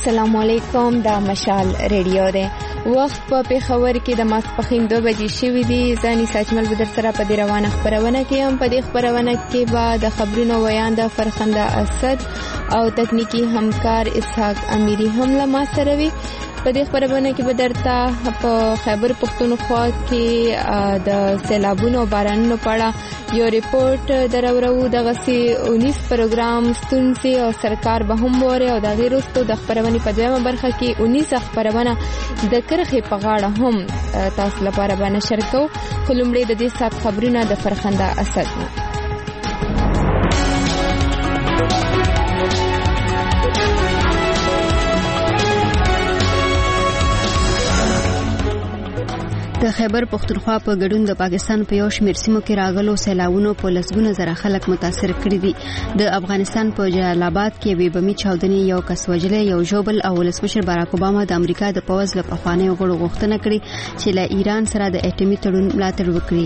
السلام علیکم. دا مشال ریډیو دی. وخت په پیښور کې د ماسپښین 2 بجې شوې دي. ځاني ساجمل بدر سره په دې روانه خبرونه کې هم په دې خبرونه کې به د خبرونو ویاند فرخنده اسد او تکنیکی همکار اسحاق امیری هم له ما سره وي. په دې خبرونه کې به درته په خیبر پختونخوا کې د سیلابونو بارانونو په اړه یو ریپورت درورو. دغه 19 پروګرام ستونزې او سرکار به هم وره او د غیرستو د خبرونه په دویمه برخه کې 19 خبرونه د کرخې په غاړه هم تاسو لپاره به نشر کوو. خو لومړی د دې سات خبرونه د فرخنده اسد نه. د خیبر پختونخوا په ګډون د پاکستان په یو شمېر سیمو کې راغلو سیلاوونو په لسګونه زره خلک متاثر کړي دي. د افغانستان په جلال آباد کې وی بمی چاودنې یو کس وجلې یو ژوبل او ولسمشر باراک اوباما د امریکا د پوځ له پخوانیو غړو غوښتنه کړې چې له ایران سره د اټومي تړون ملاتړ وکړي.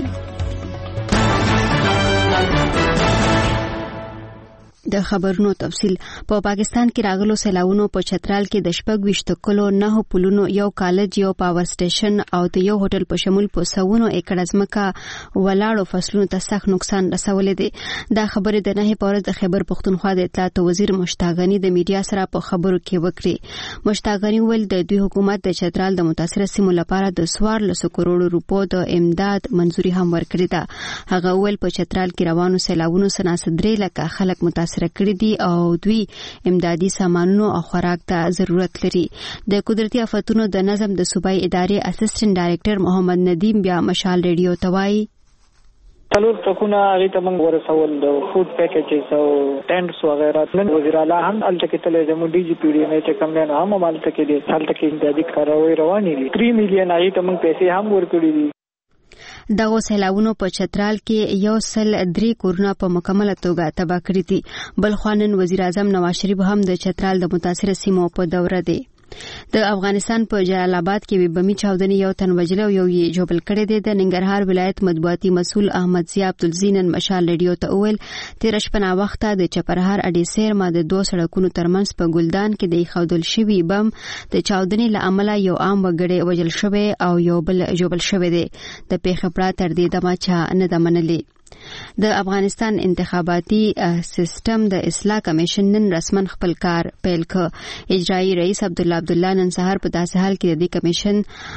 د خبرونو تفصیل. په پاکستان کې راغلو سیلاوونو په چترال کې د 26 کلو 9 پلونو یو کالج یو پاور سټیشن او د یو هوټل په شمول په سوونو ایکړ ځمکه ولاړو فصلونو ته سخت نقصان رسولې دي. دا خبره د نه پورز د خیبر پختونخوا د اطلاعات وزیر مشتاق غنی د میډیا سره په خبرو کې وکړي. مشتاق غنی ول د دوی حکومت د چترال د متاثر سیمو لپاره د 14 کروڑ روپو د امداد منزوري هم ورکړې ده. هغه ول په چترال کې روانو سیلاوونو سناسدري لکه خلک متاثر کړي دي او دوی امدادي سامانونو او خوراک ته ضرورت لري. د قدرتي آفتونو د نظم د صوبایي ادارې اسسټنټ ډایریکټر محمد ندیم بیا مشال ریډیو ته وایي څلور ټکونه هغه ته موږ ورسول د فود پیکیجز او ټینټس وغیرہ. نن وزیر اعلی هم الته کې تل زموږ ډي جی پی ډي نه چې کوم نه هم مالته کې دي حالت کې امدادي کاروي روانې دي. 3 میلیون هغه ته موږ پیسې هم ورکړي دي. دغه سیلاوونو په چترال کې 103 کورونه په مکمله توګه تباہ کړي دي. بل خوانن وزیر اعظم نواز شریف هم د چترال د متاثر سیمو په دوره دی. د افغانستان په جلال آباد کې بمی چاودنې یو تن وجل او یو یې جوبل کړي دي. د ننګرهار ولایت مطبوعاتي مسؤل احمد ضیاء عبدالزین مشال ریډیو ته وویل تیر شپه وخت د چپرهار اډي سیر ما د 2 سړکونو ترمنځ په ګلدان کې د خودل شوی بم د چاودنې له امله یو عام وګړی وجل شوی او یو بل جوبل شوی دی. د پیښې پړه تر دې دمه چا نه د منلې. د افغانستان انتخاباتي سیستم د اصلاح کمیشن نن رسمن خپل کار پیل کړ. اجرایی رئیس عبدالله نن سهار په داسې حال کې د دې کمیشن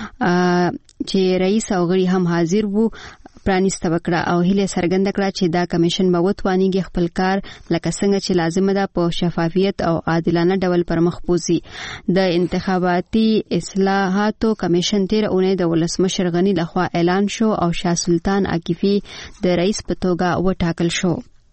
چې رئیس او غړي هم حاضر وو پرانیسته وکړه او هیله څرګنده کړه چې دا کمیشن به وتوانیږي خپل کار لکه څنګه چې لازم ده په شفافیت او عادلانه ډول پرمخ بوځي. د انتخاباتي اصلاحاتو کمیشن تیر اونۍ د ولسمشر غنی لخوا اعلان شو او شاه سلطان عاکفي د رئیس په توګه وټاکل شو.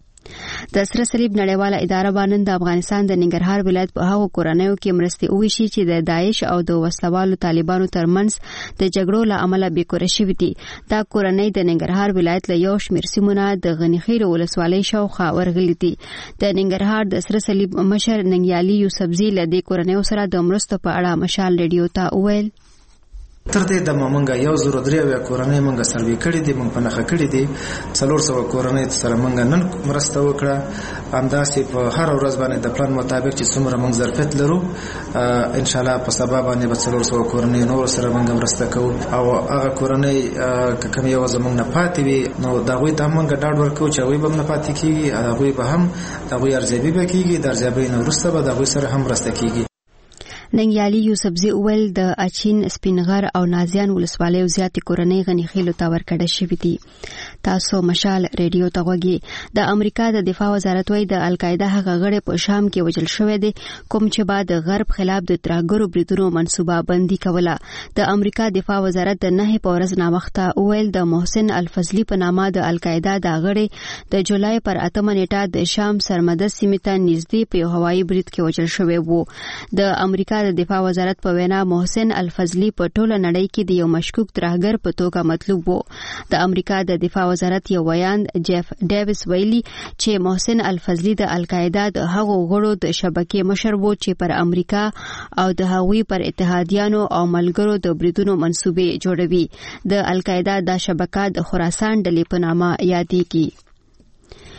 د سره صلیب نړیواله اداره باندې د افغانستان د ننګرهار ولایت په هغو کورنیو کې مرستې وویشي چې د داعش او د وسلوالو طالبانو ترمنځ د جګړو له امله بیکوره شوي دي. دا کورنۍ د ننګرهار ولایت له یو شمېر سیمونه د غنیخیل ولسوالۍ شاوخوا ورغلي دي. د ننګرهار د سره صلیب مشر ننګیالي یوسفزي له دې کورنیو سره د مرستو په اړه مشال ریډیو ته وویل تر دې د مونږه 103 کورنۍ مونږه سروې کړې دي، مونږ په نخښه کړې دي 400 کورنۍ سره مونږ نن مرسته وکړه. همداسې په هر ورځ باندې د پلان مطابق چې څومره مونږ ظرفیت لرو ان شاء الله په سبا باندې به 400 کورنۍ نور سره مونږ مرسته کوو او هغه کورنۍ کوم یو زمونږ نه پاتې وي نو دا غوي ته مونږ ډاډ ورکو چې غوي به نه پاتې کیږي، هغه به هم دا غوي ارزیابي به کیږي، د ارزیابي نه وروسته به دا غوي سره هم مرسته کیږي. ننګیالي یوسفزي اول د اچین سپینغر او نازیان ولسوالیو زیاتې کورنۍ غنیخیلو ته ورکړه شوې دي. تاسو مشال ریډیو ته غوږی. د امریکا د دفاع وزارت وايي د القاعده هغه غړي په شام کې وژل شوی دی کوم چې بعد غرب خلاف د ترهګرو بریدونو منصوبه بندي کوله. د امریکا دفاع وزارت د نه په ورځ ناوخته اویل د محسن الفضلی په نامه د القاعده د غړي د جولای پر 8 نیټه د شام سرمده سیمه ته نږدې په هوایي برید کې وژل شوی وو. د امریکا د دفاع وزارت په وینا محسن الفضلی په ټوله نړۍ کې د یو مشکوک ترهګر په توګه مطلوب وو. د امریکا د دفاع وزارت یو ویان جیف ډیویس ویلي چې محسن الفضلی د القاعده د هغو غړو د شبکې مشر وو چې پر امریکا او د هغوی پر اتحادیانو او ملګرو د بریدونو منصوبې جوړوي. د القاعده د شبکه د خراسان ډلې په نامه یادېږي.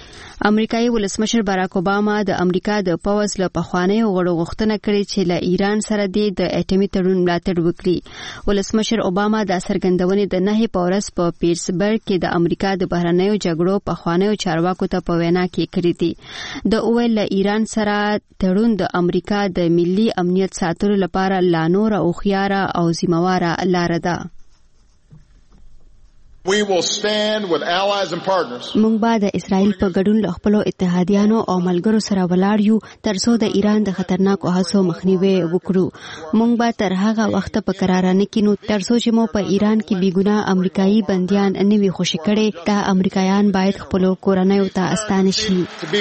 امریکایي ولسمشر باراک اوباما د امریکا د پوځ له پخوانیو غړو غوښتنه کړې چې له ایران سره د اټومي تړون ملاتړ وکړي. ولسمشر اوباما د څرګندونې د 9 په ورځ په پیټسبرګ کې د امریکا د بهرنیو جګړو پخوانیو چارواکو ته په وینا کې کړې دي. د اویل له ایران سره تړون د امریکا د ملي امنیت ساتلو لپاره لا نور او خيار او ذمہواره لار ده. موږ به د اسرائیل په ګډون له خپلو اتحادیانو او ملګرو سره ولاړ یو ترڅو د ایران د خطرناکو هڅو مخنیوي وکړو. موږ به تر هغه وخت په قرار نه کینو ترڅو چې مو په ایران کې بیګناه امریکایي بنديان نه وي خوشی کړي. دا امریکایان باید خپل کورنۍ ته استانه شي.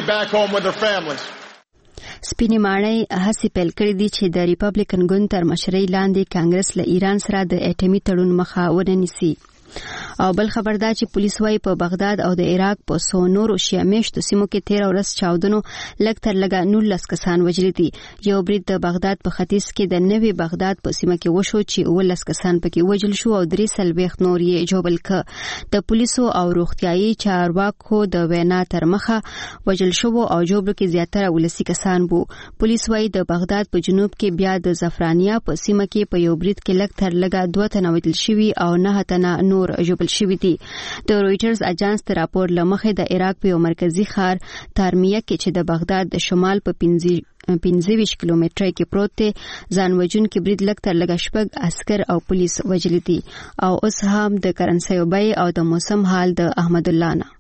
سپینې ماڼۍ هڅې پیل کړې دي چې د ریپبلیکن ګوند تر مشرۍ لاندې کانګرس له ایران سره د اټومي تړون مخه ونه نیسي. او بل خبر دا چې پولیس وايي په بغداد او د عراق په سو نورو شیعه میشتو سیمو کې 13 ورځ چاودنو لږ تر لږه 19 کسان وژلي دي. یو برید د بغداد په ختیځ کې د نوي بغداد په سیمه کې وشو چې 19 کسان پکې وژل شو او 3 نور یې جوړل ک. د پولیسو او روغتيایي چارواکو د وینا تر مخه وژل شو او جوړل کې زیاتره ولسی کسان وو. پولیس وايي د بغداد په جنوب کې بیا د زعفرانیا په سیمه کې په یو برید کې لږ تر لږه 2 تنه وژل شوي او 9 تنه نور جوړل شوي دي. د رويټرز اجانس ته راپور لمخې د عراق په مرکزی ښار تارمیه کې چې د بغداد د شمال په 25 کیلومتره کې پروت دی ځانوژن کې برید لږ تر لږه شپږ عسكر او پولیس وژلي دي. او اوس هم د کرنسي بیې او د موسم حال د احمد الله نه.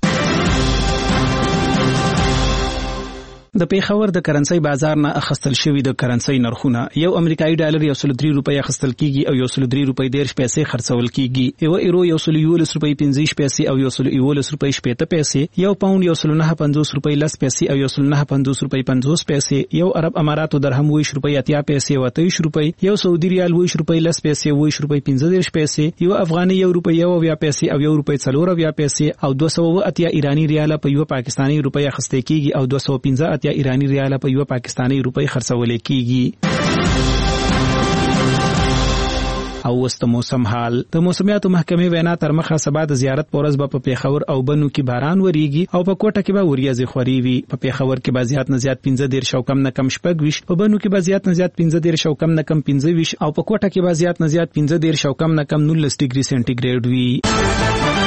د پیښور د کرنسي بازار نه اخستل شوی د کرنسي نرخونه یو امریکایي ډالر 103 روپۍ اخستل کیږي او 103 روپۍ 10 پیسې خرڅول کیږي. یو ایرو 111 روپۍ 50 پیسې او 111 روپۍ 70 پیسې. یو پاوند 109.50 روپۍ 10 پیسې او 109.50 روپۍ 50 پیسې. یو عرب اماراتو درهم 20 روپۍ 80 پیسې او 23 روپۍ. یو سعودي ریال 20 روپۍ 10 پیسې او 20 روپۍ 15 پیسې. یو افغاني 1 روپۍ 20 پیسې او 1 روپۍ 4 پیسې او 280 ایرانی ریال په یو پاکستانی روپۍ اخستل کیږي او 215 ایرانی ریال په یو پاکستانی روپۍ خرڅول کیږي. او وست موسم حال د موسمیاتو محکمې وینا تر مخه سبا د زیارت پورز په پیښور او بنو کې باران وریږي او په کوټه کې به وریځي خوري وي. په پیښور کې به زیات نه زیات 15 شو کم نه کم 20 په بنو کې به زیات نه زیات 15 شو کم نه کم 25 او په کوټه کې به زیات نه زیات 15 شو کم نه کم 19 ډیګري سنټیګریډ وي.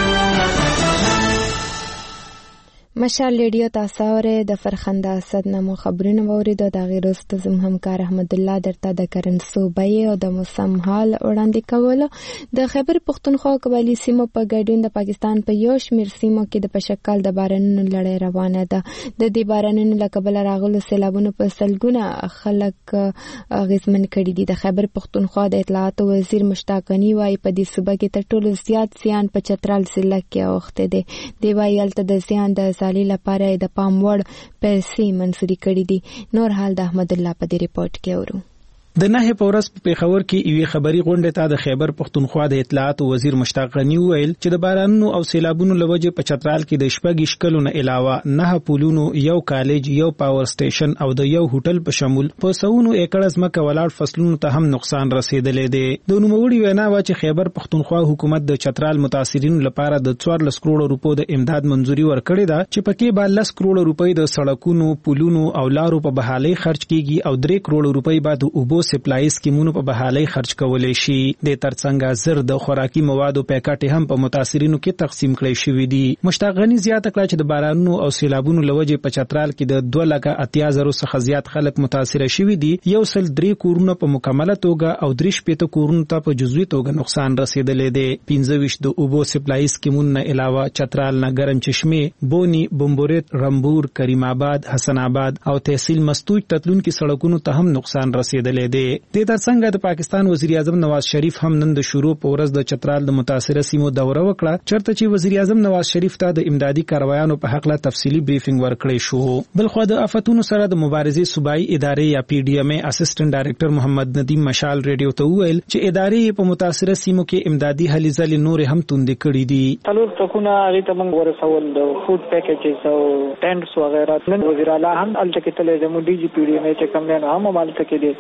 مشال ریډیو تاسو اوره د فرخنده اسد نامو خبرونه وورید د غیرست زم همکار احمد الله درته د کرنسو بیې او د موسم حال وړاندې کول. د خیبر پختونخوا قبایلی سیمو په ګډون د پاکستان په یو شمېر سیمو کې د پشکل د بارانونو لړۍ روانه ده. د دې بارانونو له کبله راغلو سیلابونو په سلګونه خلک اغیزمن کړي دي. د خیبر پختونخوا د اطلاعات وزیر مشتاق غنی وايي په دې صوبه کې تر ټولو زیات زیان په چترال ضلع کې اوخته دي. دی وايي الته د زیان د سالي لپاره د پام وړ پیسې منسوري کړې دي. نور حال د احمد الله په دې ریپورت کې اورو. د 9 په ورځ په پیښور کې یوې خبري غونډه ته د خیبر پختونخوا د اطلاعات وزیر مشتاق غنی ویل چې د بارانونو او سیلابونو لوجه په چترال کې د شپږ اشکالونو علاوه 9 پولونو، یو کالج، یو پاور سټیشن او د یو هوټل په شمول په سونو ایکړ ځمکه ولاړ فصلونو ته هم نقصان رسیدلې دی. د نوموړي وینا و چې خیبر پختونخوا حکومت د چترال متاثرینو لپاره د 14 کروڑ روپو د امداد منزوري ورکړې ده چې پکې به 10 کروڑ روپۍ د سړکونو، پولونو او لارو په بحالي خرج کیږي او 3 کروڑ روپۍ به د اوبو سپلای سکیمونو په بحالي خرج کولای شي. د ترڅنګ زر د خوراکي موادو پیکټ هم په متاثرینو کې تقسیم کړي شوې دي. مشتاق غنی زیاته کړه چې د بارانونو او سیلابونو لوجه په چترال کې د 2,80,000 څخه زیات خلک متاثر شوي دي. 103 کورونه په مکمله توګه او 3 کورونو ته په جزوي توګه نقصان رسیدلې دي. 15 د اوبو سپلای سکیمونو نه علاوه چترال نه ګرم چشمه، بونی، بمبورت، رمبور، کریم آباد، حسن آباد او تحصیل مستوج تتلونکو سړکونو ته هم نقصان رسیدلې دي. د ترڅنګ د پاکستان وزیر اعظم نواز شریف هم نن د شروع په ورځ د چترال د متاثره سیمو دوره وکړه، چرته چې وزیر اعظم نواز شریف ته د امدادي کاروایانو په حق له تفصیلی بریفینګ ورکړی شو. بلخو د آفتونو سره د مبارزې صوبایي ادارې یا پی ډی ایم ای اسسټنټ ډایریکټر محمد ندیم مشال ریډیو ته ویل چې ادارې په متاثره سیمو کې امدادي هلې ځلې نور هم توندې کړې دي. څلور ټکونه هغه ته موږ ورسول د فود پیکیجز او ټینټس وغیرہ. نن وزیر اعلی هم الته کې تلې د مو ډي جی پی ډی ایم ای چې کوم نه هم مالته کې دي، حالت کې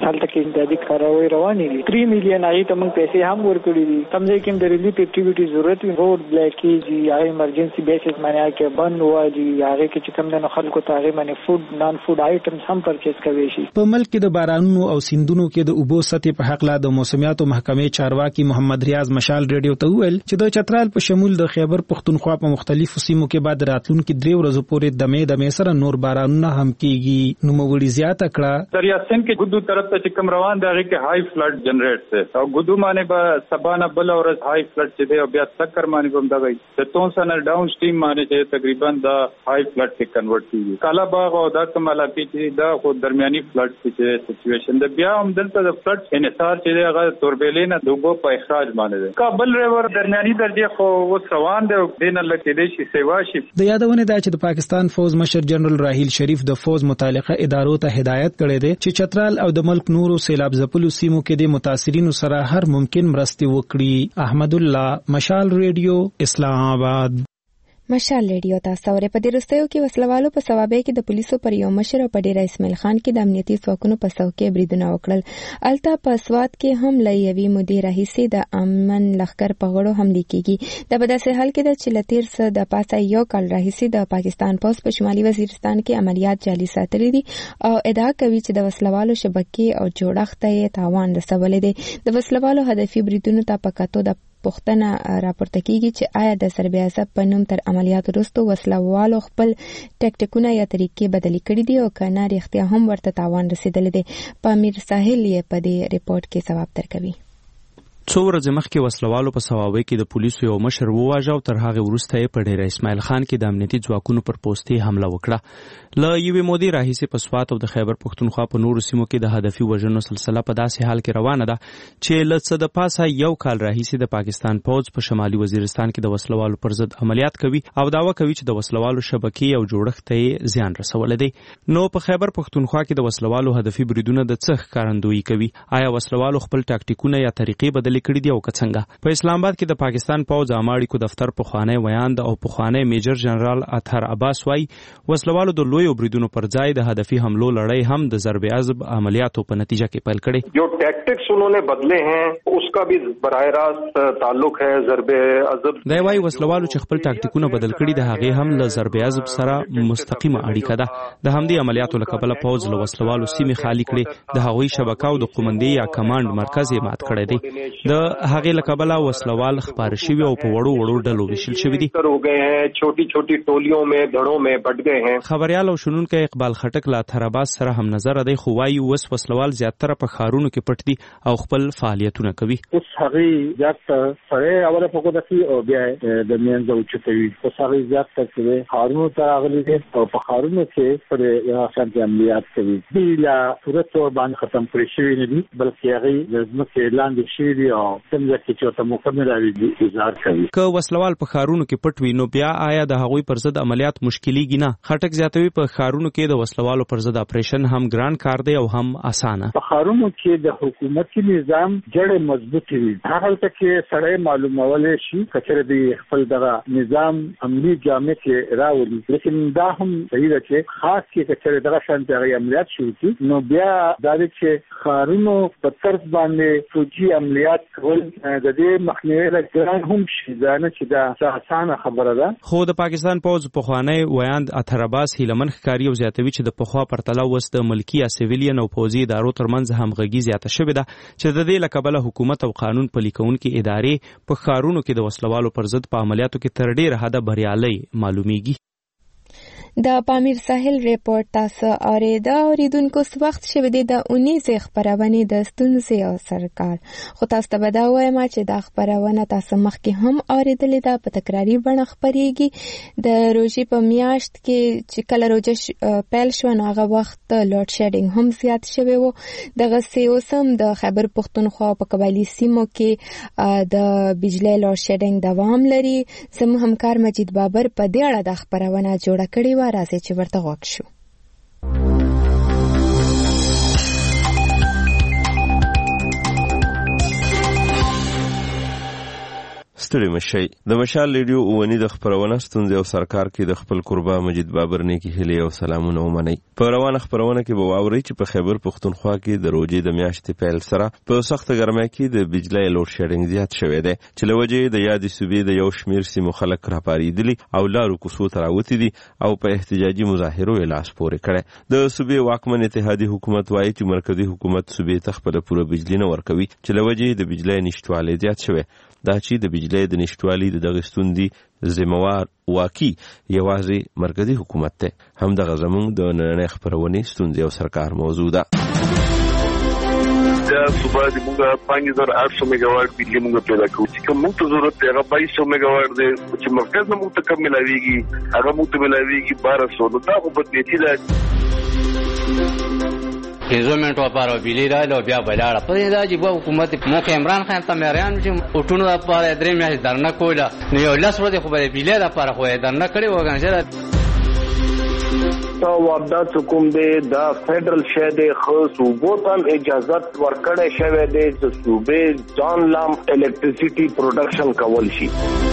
کې امدادي کاروي روانې دي. 3 میلیون هغه ته موږ پیسې هم ورکړې دي. کوم ځای کې د ریلیف اکټیویټي ضرورت وي روډ بلاکیج یا ایمرجنسي بیسس باندې کې بند وایي هغه کې چې کوم د خلکو ته هغه باندې فود نان فود آیټمز هم پرچیز کوي شي. په ملک کې د بارانونو او سیندونو کې د اوبو سطح په حق لا د موسمیاتو محکمې چارواکي محمد ریاض مشال ریډیو ته ویل چې د چترال په شمول د خیبر پختونخوا په مختلفو سیمو کې بعد راتلونکو 3 ورځې پورې دمې سره نور بارانونه هم کیږي. نو موږ زیاته کړه دریاستان کې ګدو طرف ته چې کوم روان دغه کې هائی فلډ جنریټ څه او ګدو باندې به سبانه بل اور هائی فلډ چې دی او بیا سکر باندې هم دغه ته تونسن ډاون سټریم باندې چې تقریبا د هائی فلډ کې کنورټ کیږي. کالا باغ او د کمالا کې دا خو درمیاني فلډ کې سچويشن د بیا هم دلته د فلډ انحصار چې دی هغه توربیلین د دوبو په اخراج باندې دی. کابل ریور درمیاني درجه خو وس روان دی دین لکه دی شي سیوا شي. د یادونه ده چې د پاکستان فوج مشر جنرال راحیل شریف د فوج متعلقه ادارو ته هدایت کړې ده چې چترال او د ملک نورو سیلاب ځپلو سیمو کې د متاثرینو سره هر ممکن مرستې وکړي. احمد الله مشال ریډیو اسلام آباد. مشال ریډیو تاسو اورئ. په دې وروستیو کې وسلوالو په ثوابې کې د پولیسو پر یو مشر او په ډیر اسماعیل خان کې د امنیتي ځواکونو په څوکۍ بریدونه وکړل. الته په سواد کې هم لایوي مدیر رئیس د امن لخر په غړو حمله کیږي. د بداسه حال کې د چلتیر سره د پاسه یو کال رئیس د پاکستان پولیس په شمالي وزیرستان کې عملیات جاري ساتلي دي او ادعا کوي چې د وسلوالو شبکې او جوړښت یې تاوان رسولې دي. د وسلوالو هدفي بریدونو ته پکاتو د پښتنه راپورته کیږي چې آیا د سربیاسه په نوم تر عملیات وروسته وسلوالو خپل ټیکټیکونه یا طریقې بدلې کړې دي او کنه رښتیا هم ورته تاوان رسیدلی دی. پامیر ساحل یې په دې ریپورت کې ثبات درکوي. څو ورځې مخکې وسلوالو په ثوابې کې د پولیسو یو مشر وواژه او تر هغه وروسته یې په ډیر اسماعیل خان کې د امنیتي ځواکونو پر پوستې حمله وکړه. له یوې مودې راهیسې په سوات او د خیبر پختونخوا په نورو سیمو کې د هدفي وژنو سلسله په داسې حال کې روانه ده چې له څه د پاسه یو کال راهیسې د پاکستان پوځ په شمالي وزیرستان کې د وسلوالو پر ضد عملیات کوي او دعوا کوي چې د وسلوالو شبکې او جوړښت ته زیان رسولی دی. نو په خیبر پختونخوا کې د وسلوالو هدفي بریدونه د څه ښکارندویي کوي؟ آیا وسلوالو خپل ټاکټیکونه یا طریقې بدلې کړي دي او که څنګه؟ په اسلام آباد کې د پاکستان پوځ اماړیکو دفتر پخوانی ویاند او پخوانی میجر جنرال اطهر عباس وايي وسلوالو د لویو بریدونو پر ځای د هدفي حملو لړۍ هم د ضرب عضب عملیاتو په نتیجه کې پیل کړي. جو ٹیکٹکس انہوں نے بدلے ہیں اس کا بھی براہ راست تعلق ہے ضرب عضب. دا وايي وسلوالو چې خپل ټاکټیکونه بدل کړي د هغې هم له ضرب عضب سره مستقیمه اړیکه ده. د همدې عملیاتو له کبله پوځ له وسلوالو سیمې خالي کړي. د هغوی شبکه او د قومندې یا کمانډ مرکز یې مات کړی دی. د هغې له کبله وسلوال خپاره شوي او په وړو ډلو ویشل شوي دي. چھوٹی چھوٹی ټولیوں میں دھڑوں میں بٹ گئے ہیں. خبريال او شنونکو اقبال خټک لا تراباس سره هم نظر دی خو وايي وس وسلوال زیاتره په خارونو کې پټ دي او خپل فعالیتونه کوي. اوس هغه زیات سره اوله په کومه کې او بیا د میانځو چتوي اوس هغه زیات څه خارونو ته غلي دي او په خارونو کې پر یو څنګه عملیات کوي. بلا صورت اور باندې ختم کړی شوی نه دي بلکې هغه د ځمکې لاندې شي دي او څنګه چې ته مکمل انتظار کوي. که وسلوال په خارونو کې پټ وي نو بیا آیا د هغوی پر ضد عملیات مشکلیږي نه؟ خټک زیاتوي په خارونو کې د وسلوالو پر ضد اپریشن هم ګران کار دی او هم اسانه. په خارونو کې د حکومتي نظام جوړه مضبوط وي. هغه ته کې سړی معلومول شي کچره دی خپل دغه نظام عملی جامع کې راولي. لیکن دا هم صحیح ده چې خاص کې کچره دغه شانتي عملیات شروع کی نو بیا دا چې خارونو په طرف باندې فوجي عملیات کول د دې مخنیوي لپاره هم شي ځانه چې دا اسانه خبره ده. خو د پاکستان پوځ پخوانی ویاند اطهر عباس هیلمن ښکاري او زیاتوي چې د پخوا پرتله اوس د ملکي یا سیویلین او پوځي ادارو ترمنځ همغږي زیاته شوې ده چې د دې له کبله حکومت او قانون پلي کوونکي ادارې په ښارونو کې د وسلوالو پر ضد په عملیاتو کې تر ډېره حده بریالۍ معلومیږي. د پامیر ساحل ریپورت تاسو اوریدا اوریدونکو وخت شوه د 19 خبرونه د ستونزې او سرکار خو تاسو ته بدا وایم چې د خبرونه تاسو مخکې هم اوریدلې ده په تکراری بڼه خبريږي. د روزي په میاشت کې چې کله روزه پیل شو نو هغه وخت لوډ شیډینګ هم زیات شوی وو. دغه سیوسم د خیبر پختونخوا په قبایلی سیمو کې د بجلی لوډ شیډینګ دوام لري. زموږ همکار مجید بابر په دې اړه د خبرونه جوړه کړې راځي چې ورته غوښ شو. ستړي مشي. د مشال ریډیو اونی د خبرونه ستونزې او سرکار کې د خپل قربا مجید بابر نیکی هلي او سلامونه ومني. په روانه خبرونه کې به واوري چې په خیبر پختونخوا کې د روزي د میاشتې پیل سره په سخت ګرمۍ کې د بجلی لوډ شیډینګ زیات شوی دی چې لوجه د یادې صوبې د یو شمیر سیمو خلک راپاریدلي او لارو کوڅو ته راوتي دي او په احتجاجي مظاهرو لاس پورې کړي. د صوبې واکمن اتحادي حکومت وایي چې مرکزی حکومت صوبې ته خپل پوره بجلی نه ورکوي چې لوجه د بجلی نشټوالی زیات شوی. دا چې د بجلی د نشټوالي د دغه ستوندې ذمہوار واقعي یوازې مرکزی حکومت ته. هم دغه زموږ د نړۍ خبرونې ستونزې او سرکار موضوع ده. دا صوبه د موږ 5800 میگاواټ بجلی موږ پیدا کوو چې کوم ته ضرورت دی هغه 2200 میگاواټ دی چې مرکز نه موږ ته کم ملاويږي هغه موږ ته ملاويږي 1200. نو دا په بدلیتی ده هیزومنټ لپاره بجلی راځي او بیا بلاړه په دې دا چې حکومت موږ عمران خان ته مریان چې اوټونو لپاره درې میاشتې درنه کوله نو یو لاس ورته خو به بجلی لپاره خو درنه کړی وګڼل وابدا حکوم دی دا فدرل شه دی خو صوبو ته اجازه ورکړې شوی دی چې صوبې ځان لام الکتریسيټي پروډکشن کول شي.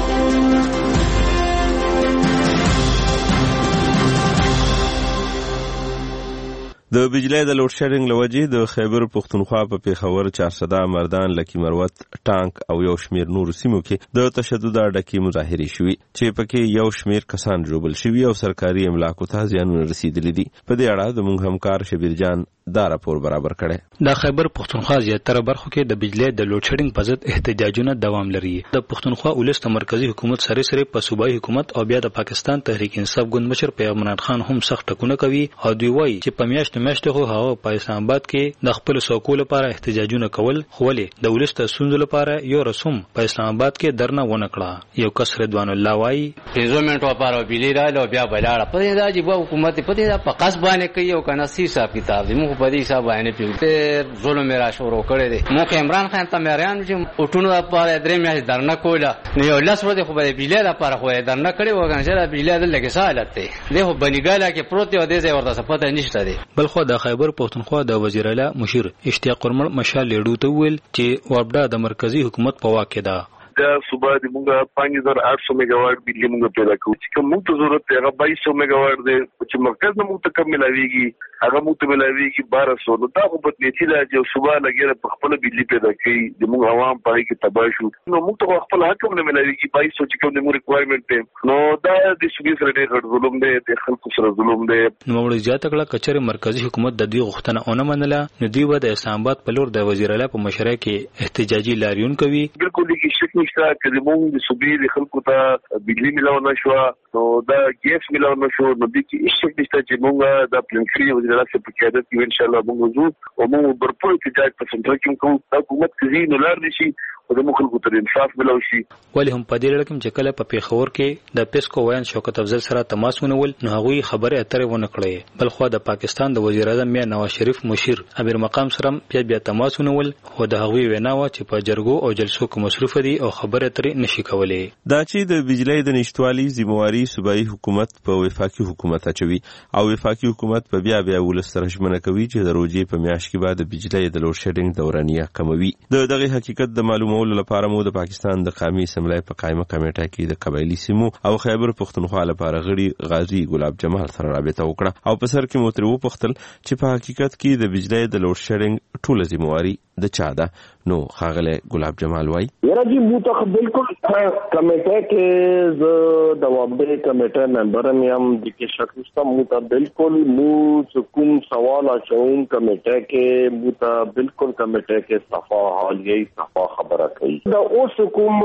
د بجلی د لوډ شیډینګ لوجې د خیبر پختونخوا په پیښور چارسده مردان لکی مروت ټانک او یو شمیر نور سیمو کې د تشدد ډکې مظاهرې شوې چې پکې یو شمیر کسان جوړل شوي او سرکاري املاکو ته زیانونه رسیدلي دي. په دې اړه د موږ همکار شبیر جان دا راپور برابر کړي. د خیبر پختونخوا زیاتره برخو کې د بجلی د لوډ شیډینګ په ضد احتجاجونه دوام لري. د پختونخوا ولس د مرکزی حکومت سره په صوبایي حکومت او بیا د پاکستان تحریک انصاف ګوند مشر پیغمبر خان هم سخت ټکونه کوي او دوی وایي چې په میاشتو خو هغه په اسلام آباد کې د خپل سوکو لپاره احتجاجونه کول خو ولې د ولس د سوند لپاره یو رسوم په اسلام آباد کې درنه ونه کړه. یو کس رضوان الله وایي هیزومنټ لپاره بجلی راځي او بیا بلاړه په دې دا چې حکومت په دې په قص باندې کوي او کنه سی حساب کتاب دی موږ په دې حساب باندې پیوته ظلم را شروع کړی دی. موږ عمران خان ته مریان چې اوټونو لپاره درې میاشتې درنه کوله نو یو لاس ورته خو به بجلی لپاره خو درنه کړی وګڼل بجلی د لګي سہالت دی دغه بنګاله کې پروت دی او دې ځای ورته پته نشته دی. بل خو د خیبر پختونخوا د وزیر اعلی مشیر اشتیاق قرمل مشال لیډو ته ویل چې وابدا د مرکزی حکومت په واک کې ده. دا صوبه د موږ 5800 میگاواټ بجلی موږ پیدا کوو چې کوم ته ضرورت دی هغه 2200 میگاواټ دی چې مرکز نه موږ ته کم ملاويږي هغه موږ ته ملاويږي 1200. نو دا په بدلیتی ده چې صوبه لګیره په خپل بجلی پیدا کوي د موږ عوام پای کې تباہ شو نو موږ ته خپل حق نه ملاويږي 2200 چې کوم د موږ ریکوایرمنت دی. نو دا د صوبې سره ډېر ظلم دی د خلکو سره ظلم دی. نو موږ زیاته کړه کچره مرکزی حکومت د دې غوښتنه اونه منله نو دوی به د اسلام آباد په لور د وزیر اعلی په مشرۍ کې احتجاجي لاریون کوي. بالکل هیڅ شک نشته چې موږ د صوبې د خلکو ته بجلی ملاو نه شو نو دا ګیس ملاو نه شو نو د کې هیڅ شک نشته چې موږ د پلانکري وزیر اعلی په قیادت کې ان شاء الله موږ زو او موږ برپور احتجاج په سنټر کې کوو حکومت کې نه لار نشي او د خلکو ته انصاف ملاوي شي. ولی هم په دې لړ کې چې کله په پیښور کې د پیسکو وایان شوکت افضل سره تماس ونول نو هغه خبره اترې ونه کړې. بل خو د پاکستان د وزیر اعظم میا نواز شریف مشیر امیر مقام سره بیا تماس ونول خو د هغه وینا و چې په جرګو او جلسو کې مصروف دي او خبره اترې نشي کولای. دا چې د بجلی د نشټوالي ذمہواری صوبایي حکومت په وفاقي حکومت اچوي او وفاقي حکومت په بیا ولس سره ژمنه کوي چې د روزي په میاشت کې بعد بجلی د لوډ شیډینګ دورانیه کموي. دغه حقیقت د معلومولو لپاره مو د پاکستان د قومي اسمبلی په قائمه کمیټه کې د قبایلی سیمو او خیبر پختونخوا لپاره غړي غازی ګلاب جمال سره رابطه وکړه او په سر کې مو ترې وپوښتل چې په حقیقت کې د بجلی د لوډ شیډینګ ټوله ذمہواری د چا ده. نو خاغله ګلاب جمال وای یاره جی مو ته بالکل کمیټه کې ز د وابدې کمیټه ممبر یم د کې شک نشته مو ته بالکل مو کوم سوال اچوم کمیټه کې مو ته بالکل کمیټه کې صفا حال یې صفا خبره کوي. دا اوس کوم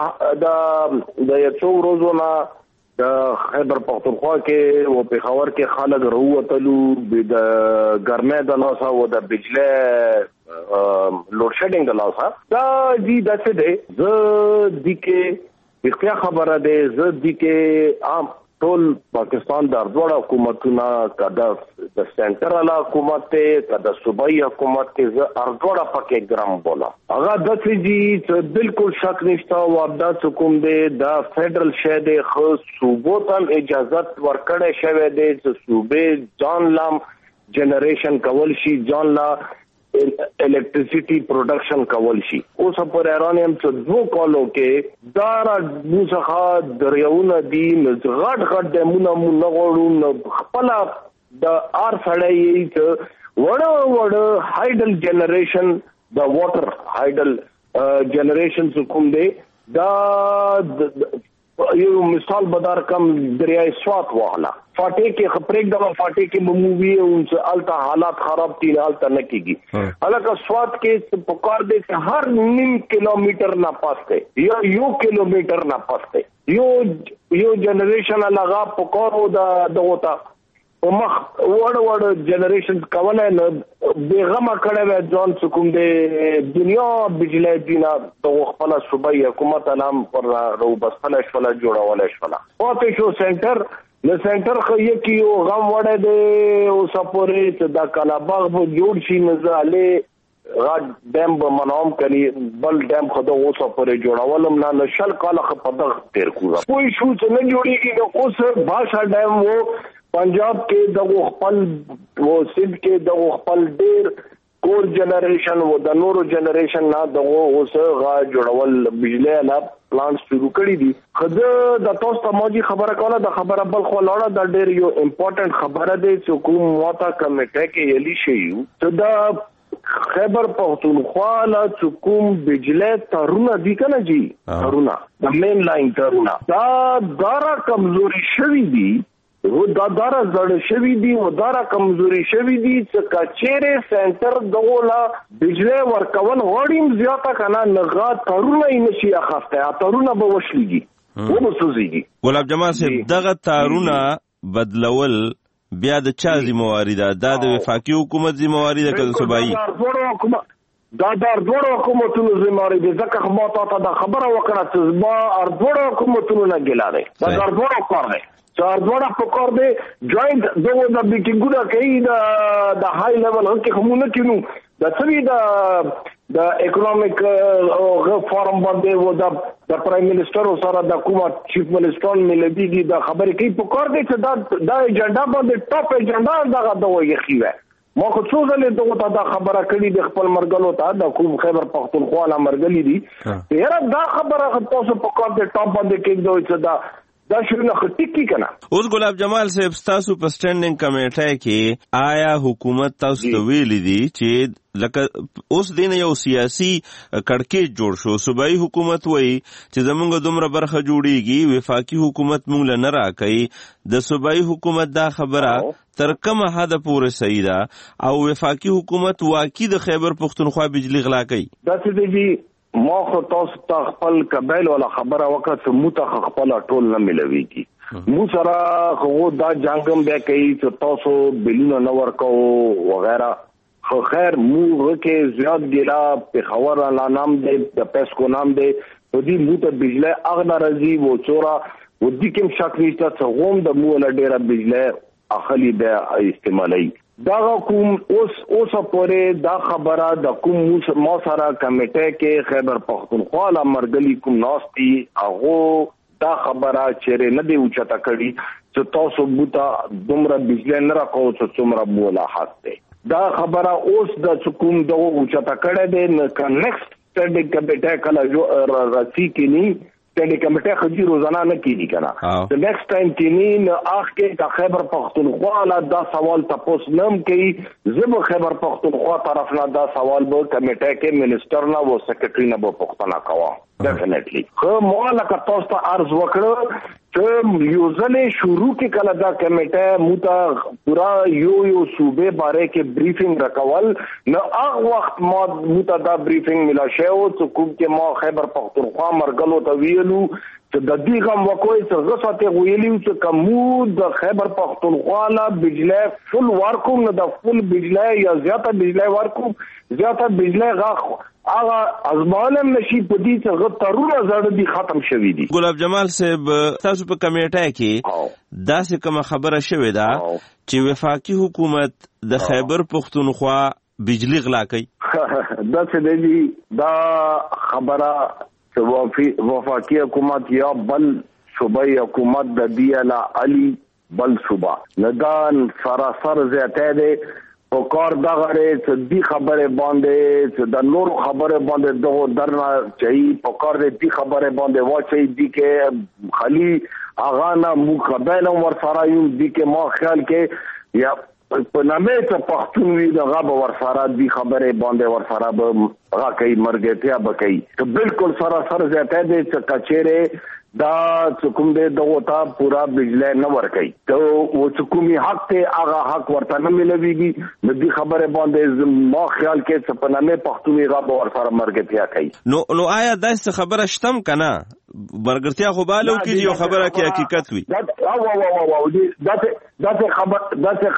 د یو روزونه د خیبر پختونخوا کې او پیښور کې خلک راووتلو د ګرمۍ د لاسه او د بجلی لوډ شیډینګ د لاسه دا دي داسې دی زه دي کې اختیا خبره دی زه دي کې عام ټول پاکستان د ارزوړ حکومتونه کدا د سنټرال حکومت ته کدا صوبایي حکومت ته ز ارزوړ پکې ګرام بولا هغه د سړي بالکل شک نشته وابدا حکوم دی د فدرل شه دی خو صوبو ته اجازه ورکړې شوې دی چې صوبې ځان لام جنریشن کول شي ځان لا الکتریسيټي پروډکشن کول شي. اوس پر ایرانیم څه دوه کالو کې دارا موسخه دریاونه دي غټ دمونه مونږ غوړو خپل د ار سړی ته وړ هایډل جنریشن د واټر هایډل جنریشن کوم دی دا یو مثال بدار کم دریای سوات والا فاټې کې خپرېک د فاټې کې مووی او الته حالات خراب دي الته نه کیږي الکه سوات کې په کار دي چې هر نیم کیلومتر نه پاسته یا یو کیلومتر نه پاسته یو جنریشن لغا په کارو د وتا او مخ وړ جنریشن کولای نه بیغمه کړه ځان څکوم د دنیا بجلی دینا د خپل صوبایي حکومت نام پر رو بسله شولا جوړول شولا پاتې شو سنټر د سنټر خو یو غم وړه د او سپورې د کلاباغ په جوړ شي نزاله غاډ ډیم به منوم کړي بل ډیم خو د اوسه پورې جوړولم نه نشل کاله په دغه تیر کوه کوئی شو چې نه جوړیږي نو اوس باشا ډیم وو پنجاب کې د خپل و سند کې د خپل ډیر کور جنریشن و د نورو جنریشن نه د اوس غا جوړول بجلی لا پلانټ شروع کړی دي خدای د تاسو ته موجي خبره کوله د خبره بل خو لاړه د ډیر یو امپورټنت خبره ده چې کوم موتا کمیټه کې یلی شي چې دا خیبر پختونخوا لا کوم بجلی تارونه دي کنه جی تارونه د مین لاین تارونه دا دارا کمزوري شوی دي و دارا زړ شوی دي و دارا کمزوري شوی دي چې کچېره سنټر دغه بجلی ورکول غوړیم زیاته کنه نغا تارونه یې نشي اخسته تارونه به وشلېږي و به سوزيږي. ګلاب جمال صاحب دغه تارونه بدلول بیا د چا ذمہواری ده دا د وفاقي حکومت ذمہواری ده که صوبایي دا دوړو حکومتونو ذمہواری ده ځکه ما ته دا خبره وکړه چې ما دوړو حکومتونو نه ګلاره دا دوړو کار دی چار دوړه په کار دی جوائنٹ دغه د میټینګونه کوي د های لیول کې کومونه کینو د سوي د اکونومیک فورم باندې و د پرایم منسٹر سره د حکومت چیف منسٹر مليږي د خبرې کوي په کار دی چې د ایجنډا باندې ټاپ ایجنډا دغه دوی خيوه ما خو څو ځله دغه دا خبره کړې د خپل مرګلو ته د کوم خیبر پختونخوا لا مرګلي دي یاره دا خبره تاسو په کار دی ټاپ باندې کې دوی چې دا شنو خټکی کنه. اوس ګلاب جمال صاحب تاسو په سټینډینګ کمیټه کې آیا حکومت تاسو ته ویلي دي چې لکه اوس دین یو سیاسي کڑکېچ جوړ شو صوبایي حکومت وایي چې زمونږ دومره برخه جوړیږي وفاقي حکومت مونږ له نه راکړي د صوبایي حکومت دا خبره تر کومه حد پورې صحیح ده او وفاقي حکومت واقعي د خیبر پختونخوا بجلی غلا کوي دا څه دی ما خو تاسو ته خپل قبایل ولا خبره وکړه چې مو ته خپل ټول نه ملويږي مو سره خو دا جنگم به کوي چې تاسو بلونه نه ورکو وغیرہ خو خیر مو کې زیات ګلا په خبر لا نام دې د پیسکو نام دې په دې مو ته بجلی اغنا راځي و چورا و دې کوم شک نشته چې غوم د مو له ډیره بجلی اخلي به استعمالي دا کوم اوس پورې دا خبره د کوم ما سره کمیټه کې خیبر پختونخوا لا مرګلي کوم ناستي هغه دا خبره چیرې نه دی اوچته کړي چې تاسو بوتا دومره بجلی نه راکو چې څومره مولا حاصله دا خبره اوس د کوم دغه اوچته کړي دی نه نیکسټ سټډي کمیټه کله جو راسي کې ني سټډي کمیټه خجی روزانه نه کیږي کنه د نیکسټ ټایم کې نه اخ کې د خیبر پختونخوا لا دا سوال تاسو نم کوي زب خیبر پختونخوا طرف نه دا سوال به کمیټه کې منسٹر نه و سیکریټری نه به پختنه کوا ډیفینیټلی خو مولا کا تاسو ته عرض وکړو چې یو ځلې شروع کې کله دا کمیټه موته پورا یو صوبې باره کې بریفینګ راکول نو هغه وخت ما موته دا بریفینګ ملا شو چې کوم کې ما خیبر پختونخوا مرګلو ته ویلو چې د دې غم وکوي چې غصته ویلیو چې کوم د خیبر پختونخوا لا بجلی فل ورکوم نه د فل بجلی یا زیاته بجلی ورکوم زیاته بجلی غاخ هغه ازمانم نشي په دې چې غترونه زړه دي ختم شوي دي. ګلاب جمال صاحب تاسو په کمیټه کې داسې کومه خبره شوې ده چې وفاقي حکومت د خیبر پختونخوا بجلی غلا کوي دا څه دی دا خبره چې وفاقي حکومت یا بل صوبایي حکومت د دیاله علي بل صوبا ندان سراسر زیاته ده په کار دغه دی خبره باندې د نور خبره باندې دغه درنا چي په کار دی خبره باندې واچي دی کې خالي اغا نه مقابله ور سره یو دی کې ما خیال کې یا په نامه ته پښتون وی دغه ور سره دی خبره باندې ور سره به هغه کوي مرګتیا به کوي ته بالکل سره زیاته دي چې کچېره دا کوم دې دغه تا پورا بجلی نه ور کوي ته و کومي حق ته هغه حق ورته نه ملويږي د دې خبره باندې ما خیال کې چې په نامه پښتون غا ور سره مرګتیا کوي نو آیا داسې خبره شتم کنه برګرتیا خو بالو کې یو خبره کې حقیقت وي دا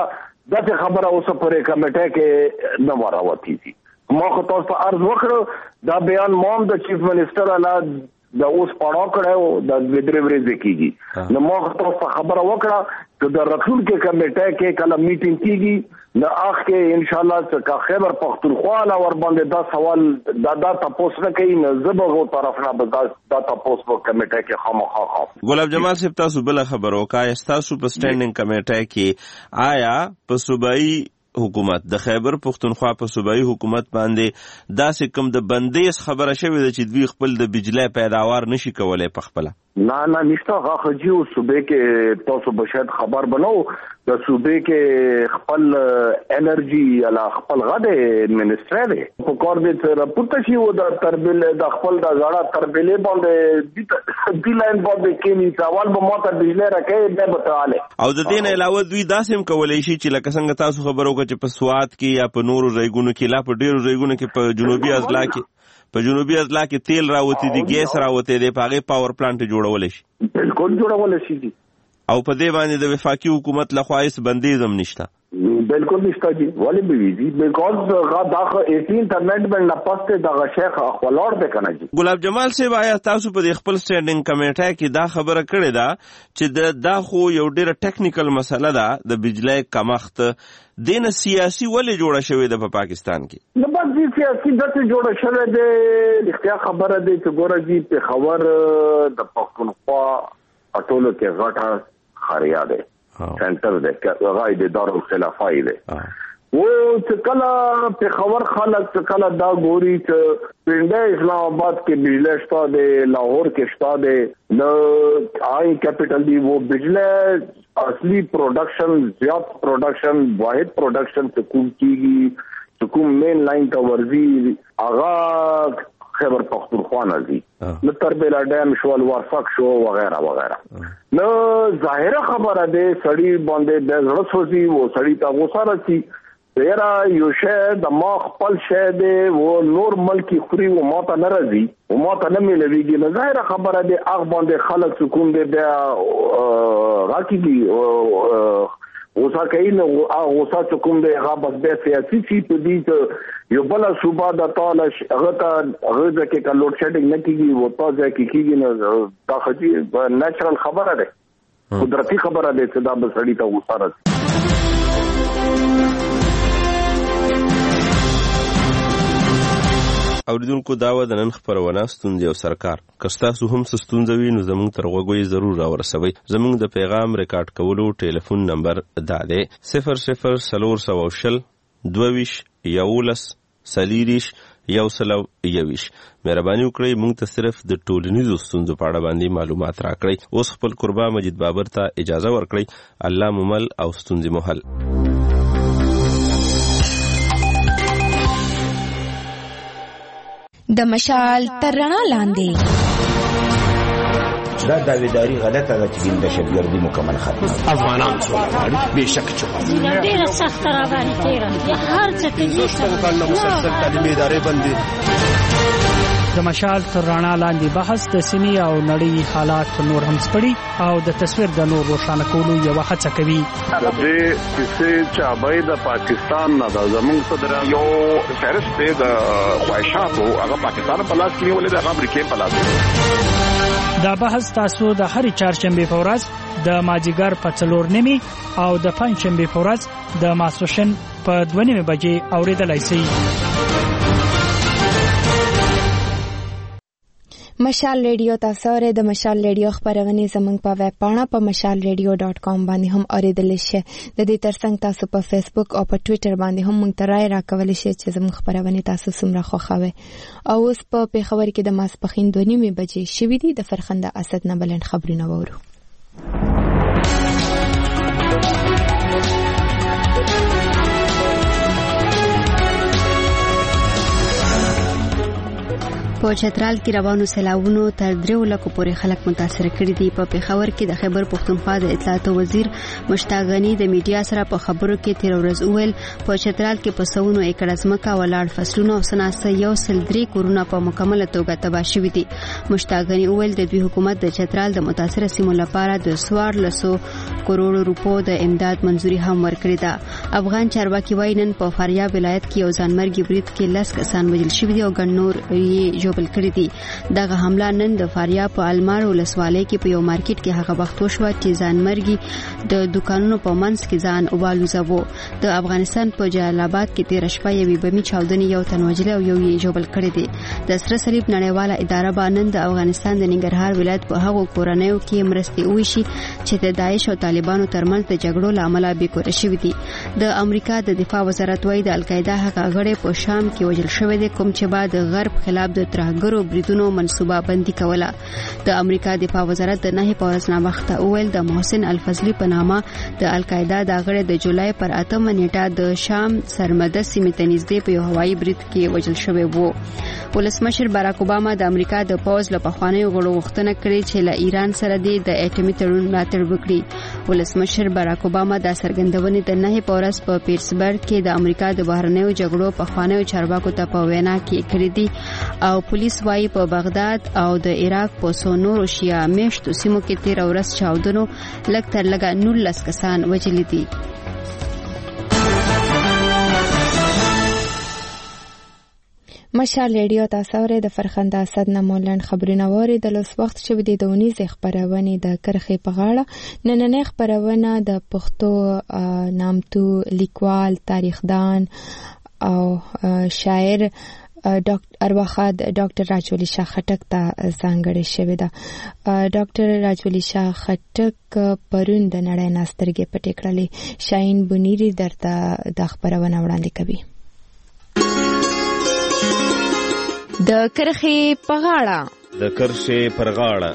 خبره اوس پرې کمیټه کې نه وراوتی دي ما خو تاسو ته عرض وکړو دا بیان مام د چیف منسٹر اعلی دا اوس پړاو کړو د ډریوري ځکیږي نو ما خو تاسو خبره وکړه چې د رسول کې کمیټه کې کله میټینګ کیږي نو اخ کې ان شاء الله چې خیبر پختونخوا لا ور باندې دا سوال دا تاسو نه کوي نه زبغه طرف نه دا تاسو په کمیټه کې خامخا ګلاب جمال صاحب تاسو بل خبر وکای تاسو په سټینډینګ کمیټه کې آیا په صوبایي حکومت د خیبر پختونخوا په صوبایي حکومت باندې داسې کوم د بندیز خبره شوې ده چې دوی خپل د بجلی پیداوار نشي کولای په خپل نه نشته هغه خجیو صوبې کې تاسو به شاید خبر بنو د صوبې کې خپل انرژي یا خپل غده منسټر دی په کار دې راپورته شي و د تربیل د خپل د زړه تربیلې باندې د لاین باندې کې نه سوال به ماته بجلی راکې به بتاله او د دې نه علاوه دوی داسې کولای شي چې لکه څنګه تاسو خبرو چې په سواد کې یا په نورو ځایونو کې لا په ډیرو ځایونو کې په جنوبي اضلاع کې تیل راوتی دي ګیس راوتی دي په هغه پاور پلانټ جوړول شي بالکل جوړول شي او په دې باندې د وفاقي حکومت لخوا هیڅ بندیز هم نشته بالکل نشته جی ولی بيزي بیکاز دا 18 امندمنت نه پسته دا شیخ خپلور ده کنه جی ګلاب جمال صاحب آیا تاسو په خپل سټینډینګ کمیټه کې دا خبره کړې ده چې دا خو یو ډیره ټیکنیکل مسله ده د بجلی کمښت دینه سیاسي ولې جوړه شوې ده په پاکستان کې نو بس دې سیاسي دته جوړه شوې ده اختیار خبره ده چې ګوره جی په خبر د پښتونخوا اټولو کې غټه خاریا ده سنټر ده غاید دارالخلافای ده و چې کله په خبر خلک چې کله دا ګوري چې پنده اسلام آباد کې بجلی شته ده لاهور کې شته ده نو آئی کیپیټل دی وہ بجلی اصلی پروڈکشن زیاد پروڈکشن واحد پروڈکشن سکون کیږي سکون مین لائن کا ورزی آغا خیبر پختونخوا نزی نو تربیلا ډیم شو ورفق شو وغیرہ وغیرہ نو ظاهره خبره ده سړی باندې د زړه سوزي و سړی ته غوسه راځي تیرا یو شه د ما خپل شه ده و نور ملکی خوري و ما ته ناراضي و ما ته نه ملويږي نو ظاهره خبره ده هغه باندې خلک سکون ده بیا راکېږي غوسه کوي نو غوسه کوم دی هغه بس به سیاسي شي په دې یو بل صوبه د تعالی هغه کې کلوډ شیډینګ نه کیږي و تاسو کې کیږي نو دا خجی نېچرل خبره ده قدرتي خبره ده چې دا بسړی ته غوسه راځي اوریدونکو دا و د نن خبرونه ستونزې او سرکار که ستاسو هم څه ستونزه وي نو زموږ تر غوږو ضرور راورسوئ زموږ د پیغام ریکارډ کولو ټلیفون نمبر دا دی 0040 22 11 40 121 مهرباني وکړئ موږ ته صرف د ټولنیزو ستونزو په اړه باندې معلومات راکړئ اوس خپل قربا مجید بابر ته اجازه ورکړئ الله ممل او ستونزې محل د مشال تر رڼا لاندې دا داویداری غلطه ده چې د شبګردي مکمل ختم افغانان څومره بشک چوکا ډیره سخت را باندې تیرا هر څه کې څنګه مسلسل تعلیمي ادارې بندي د مشال تر رڼا لاندې بحث د سیمې او نړۍ حالات نور هم سپړي او د تصویر د نور روښانه کولو یو هڅه کوي د دې چې چابای د پاکستان نه د زمونږ صدر یو فهرست د خواهشاتو هغه پاکستان په لاس کې ولې د امریکای په لاس دا بحث تاسو د هر چهارشنبه په ورځ د ماجیګر په 4:30 او د پنځشنبه په ورځ د ماسوشن په 2:30 بجې اوریدلای شئ مشال ریډیو تاسو ورې د مشال ریډیو خبرونه زموږ په ویب پاڼه په mashalradio.com باندې هم اوریدل شي. د دې ترڅنګ تاسو په فیسبوک او په ټوئیټر باندې هم موږ ته رائے راکولی شئ چې زموږ خبرونه تاسو څومره خوښوي. او اوس په پیښور کې د ماسپښین 2:30 بجې شوې دي. د فرخنده اسد نه بلند خبرونه وورو. په چترال کې روانو سیلابونو تر 3 لکو پورې خلک متاثر کړي دي. په پیښور کې د خیبر پښتونخوا د اطلاعات وزیر مشتاق غنی د میډیا سره په خبرو کې تیر ورځ وویل په چترال کې په سونو ایکړ ځمکه ولاړ فصلونه او سناسه 103 کورونه په مکمله توګه تباه شوي دي. مشتاق غنی وویل د دوی حکومت د چترال د متاثر سیمو لپاره د 1400 کروڑ روپو د امداد منزوري هم ورکړې ده. افغان چارواکي وایي نن په فاریاب ولایت کې یو ځانمرګي برید کې 10 کسان وژل شوي دي او ګڼ نور یې بل کړی دي. دغه حمله نن د فاریاب په المار ولسوالۍ کې په یو مارکیټ کې هغه وخت وشوه چې ځانمرګي د دکانونو په منځ کې ځان وبالوزاوه. د افغانستان په جلال آباد کې تیر شپه یوې بمي چاودنې یو تن وژل او یو یې جوړ کړی دی. د سره صلیب نړیواله اداره باندې د افغانستان د ننګرهار ولایت په هغو کورنیو کې مرستې وشي چې د داعش او طالبانو ترمنځ د جګړو لامل به کور شوی دي. د امریکا د دفاع وزارت وايي د القاعده هغه غړي په شام کې وژل شوی دي کوم چې بعد غرب خلاف د ترهګرو بریدونو منصوبه بندي کوله. د امریکا دفاع وزارت د نه په ورځ نامخته اویل د محسن الفضلی په نامه د القاعده د غړي د جولای پر 8 نیټه د شام سرمده سیمې ته نږدې په یو هوایي برید کې وژل شوی وو. ولسمشر باراک اوباما د امریکا د پوز له پخوانیو غړو غوښتنه کړې چې له ایران سره د اټومي تړون ملاتړ وکړي. ولسمشر باراک اوباما د څرګندونې د نه په ورځ په پیټسبرګ کې د امریکا د بهرنیو جګړو پخوانیو چارواکو ته په وینا کې کړې دي او پولیس وايي په بغداد او د عراق په سونورو شیا میشتو سیمو کې تیر ورځ چاودنو لږ تر لږه 19 کسان وژل دي. مشال ریډیو تاسو ورې د فرخنده اسد نه مولند خبرونه ووري د لوس وخت چې د دونیز خبرونه د کرخې په غاړه نننې خبرونه د پښتو نامتو لیکوال تاریخدان او شاعر ارواخاد ډاکټر راجولی شاه خټک ته ځانګړې شوې ده. ډاکټر راجولی شاه خټک پرون د نړۍ ناسترګې پټې کړلې. شاهین بنيري درته د خبرونه وړاندې کوي. د کرخې په غاړه د کرخې پر غاړه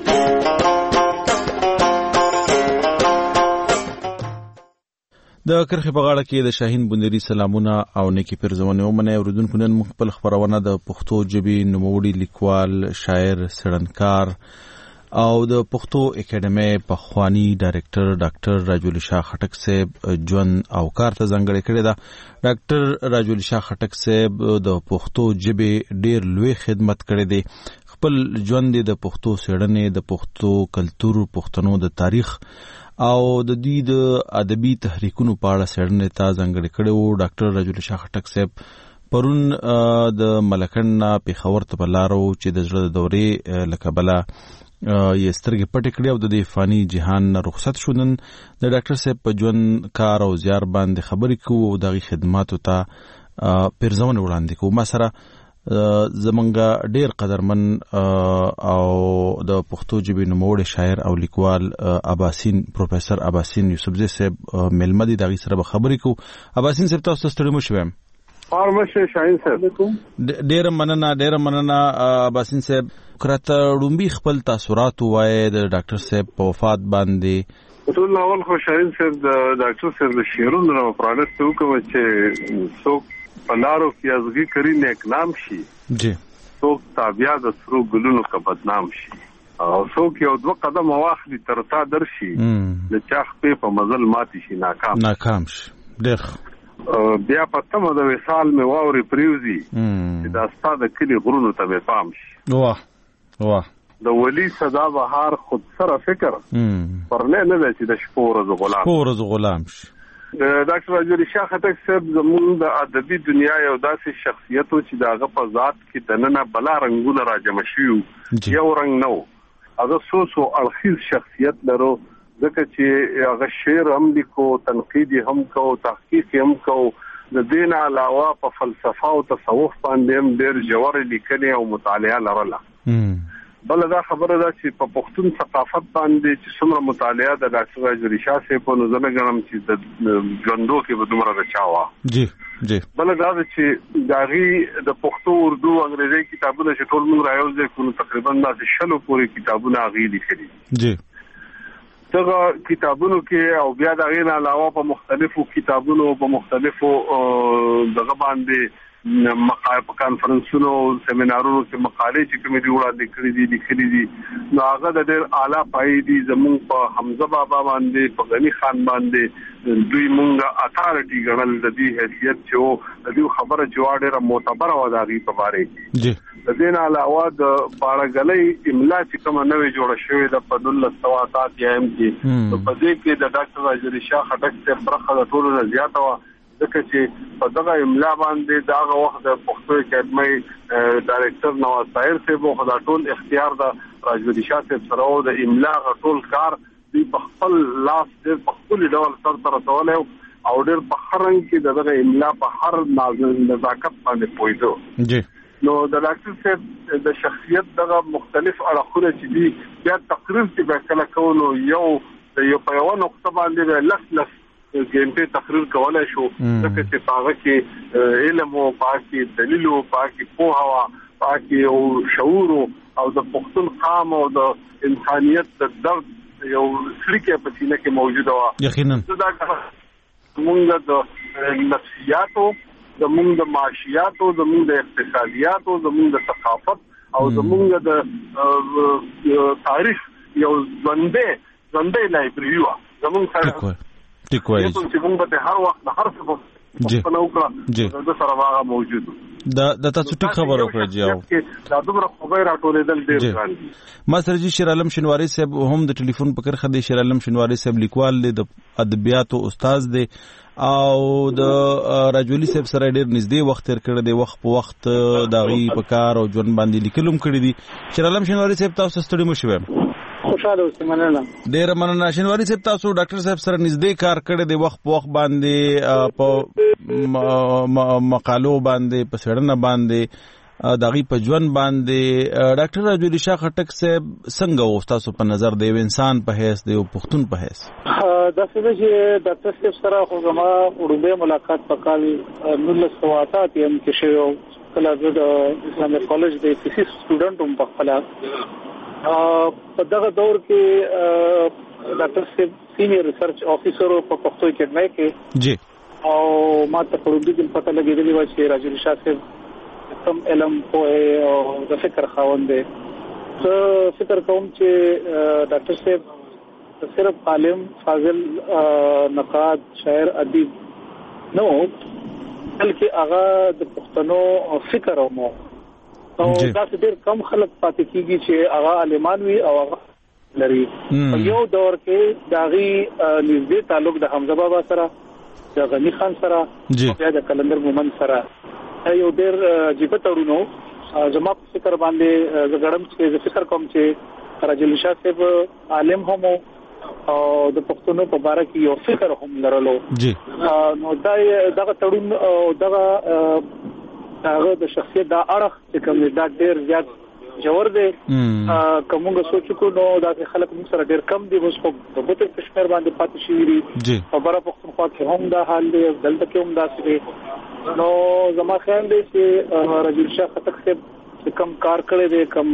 د کرخې په غاړه کې د شاهین بنيري سلامونه او نیکی پرزونه ومنه اوریدونکو نن خپل خبرونه د پښتو ژبې نوموړي لیکوال شاعر سړنکار او د پښتو اکیډمي په خوانی ډایریکټر ډاکټر راجولی شاه خټک صاحب ژوند او کار ته ځانګړې کړې ده. ډاکټر راجولی شاه خټک صاحب د پښتو ژبې ډېر لوی خدمت کړې دي. خپل ژوند د پښتو څېړنې د پښتو کلتور پښتنو د تاریخ او د دې د ادبي تحریکونو په اړه څېړنې ته ځانګړې کړې وو. ډاکټر راجولی شاه خټک صاحب پرون د ملکن پیښور ته په لارو چې د زړه د دورې له کبله یې سترګې پټې کړې او د دې فاني جهان رخصت شو. نن د ډاکټر صاحب په ژوند کار او زیار باندې خبرې کوو او دغه خدماتو ته پیرزونه وړاندې کوو. ما سره زمونږ ډېر قدرمن او د پښتو ژبې نوموړی شاعر او لیکوال اباسین پروفیسور اباسین یوسفزی صاحب ملمه دي. دغه سره به خبرې کوو. اباسین صاحب تاسو ستړي مو شوم. فارمشه شاهین صاحب ډېر مننه اباسین صاحب. کرته ډومبي خپل تاثرات وایي د ډاکټر صاحب په وفات باندې. ټول اول خو شاهین صاحب د ډاکټر صاحب د شعرونو نه پرانست وکړو چې څوک په لارو کې ازغي کری نیک نام شي جی څوک تابع د سرو ګلونو کا بدنام شي او څوک یو دوه قدم واخلي تر تا درشي د چا خپې په مزل ماتي شي ناکام شي. ډېر بیا پته مو د وصال می واوري پریوزي چې دا ستاسو د کلی غرونو ته پام شي. واه د ولی صدا بهار خود سره فکر پرله نه دی چې د شپورز غلام شي. ډاکټر راجولی شاه خټک صاحب زموږ د ادبي دنیا یو داسې شخصیت چې داغه په ذات کې دننه بلا رنگونه راجمع شي یو رنگ نو هغه سو الخیز شخصیت لرو ځکه چې هغه شعر هم لیکو تنقید هم کو تحقیق هم کو د دین علاوه په فلسفه او تصوف باندې هم ډېر ژور لیکنې او مطالعه لرله. بل دا خبره ده چې په پښتون ثقافت باندې چې څومره مطالعه د ډاکټر راجوری شاه صاحب په نظر غنم چې د ژوندو کې به دومره رچاوه جی بل دا چې داغي د پښتو اردو انګریزي کتابونه چې ټول موږ رايوځي کوم تقریبا د 60 پورې کتابونه غي لیکلي جی دغه کتابونو کې او بیا دا غي نه علاوه په مختلفو کتابونو په مختلفو دغه باندې مقاله په کانفرنسونو سیمینارونو کې مقالې چې کومې دی وړاندې کړې دي لیکلې دي نو هغه د ډېر اعلی پای دي زموږ په حمزه بابا باندې په غنی خان باندې دوی مونږه اتارټي ګڼل د دې حیثیت چې د دې خبره چې ډېره معتبره و داغي په باره جی د دې نه علاوه د باړګلې املا چې کومه نوې جوړه شوې د په 1200 یا ام کې په دې کې د ډاکټر راجوری شاه خټک څخه برخه د ټولو نه زیاته و ځکه چې په دغه املا باندې داغه وخت د پښتو اکیډمي ډایریکټر نواز طاهر صاحب خو دا ټول اختیار د راجوری شاه صاحب سره او د املا ټول کار دی په خپل لاس د خپل ډول سره رسول او ډېر په خرنګ کې دغه املا په هر نزاکت باندې پویدو جی نو د ډاکټر صاحب د شخصیت دغه مختلف اړخونه چې دي بیا تقریر چې به کله کولو یو په یو نقطه باندې لس ګنټه تقریر کولای شو ځکه چې پاغه کې علم او پاکي دلیل او پاکي پوهه پاکي او شعور او د پښتون قام او د انسانيت د درد یو سړي په سینه کې موجوده و یقینا دا موږ د نفسیاتو د موږ د معاشياتو د موږ د اقتصادیاتو د موږ د ثقافت او د موږ د تاریخ یو ژوندې لایبرری و زموږ سره ټیکوي چې موږ به هر وخت هر څه په نوکړه د سره واغه موجود د تاسو ټیک خبر وکړه جاو دا دومره خبره راټولېدل ډېر ګران ما سره جی شیر عالم شنواری صاحب هم د ټلیفون په کرخه دی شیر عالم شنواری صاحب لیکوال دی د ادبیاتو استاد دی او د راجولی صاحب سره ډېر نږدې وخت تیر کړی دی وخت په وخت داغي په کار او ژوند باندې لیکلم کړی دی شیر عالم شنواری صاحب تاسو ستړي مو شوم خوشاله اوسئ مننه ډېر مننه شنواری صاحب تاسو ډاکټر صاحب سره نږدې کار کړی دی وخت په وخت باندې په مقالو باندې په سړنه باندې داغي په ژوند باندې ډاکټر راجوری شاه خټک صاحب څنګه و تاسو په نظر دی انسان په حیث دی او پښتون په حیث دا څه چې ډاکټر صاحب سره خو زما وړاندې ملاقات پکال 1988 یم کې شوی کله د اسلامي کالج د فزیکس سټوډنټ هم په خپل په دغه دور کې ډاکټر صاحب سینیئر ریسرچ افیسر په پښتو اکیډمي کې جی او ما ته په دې کې پته لګېدلی و چې راجوری شاه صاحب کوم علم په او د فکر خاوند دی زه فکر کوم چې ډاکټر صاحب صرف عالم فاضل نقاد شاعر ادیب نو بلکې هغه د پښتنو فکر او مو او دا ډېر کم خلک پاتې کیږي چې هغه عالمان وي او هغه لري یو دور کې داغي نږدې تعلق د حمزه بابا سره د غنی خان سره او د کلندر مومن سره یو ډېر عجیب تړونو زما په فکر باندې زګړم چې فکر کوم چې راجوری شاه صاحب عالم هم او د پښتنو په اړه کې یو فکر هم لرلو نو دا تړون او دا هغه د شخصیت دا اړخ چې کوم دا ډېر زیات جوړ دی کومه سوچ کو نو دا خلک موږ سره ډېر کم دي اوس په بوتل کشمیر باندې پاتې شي دي او بره پښتونخوا کې هم دا حال دی دلته کې هم دا څه نو زما خیال دی چې راجوری شاه خټک صاحب کم کار کړی دی کم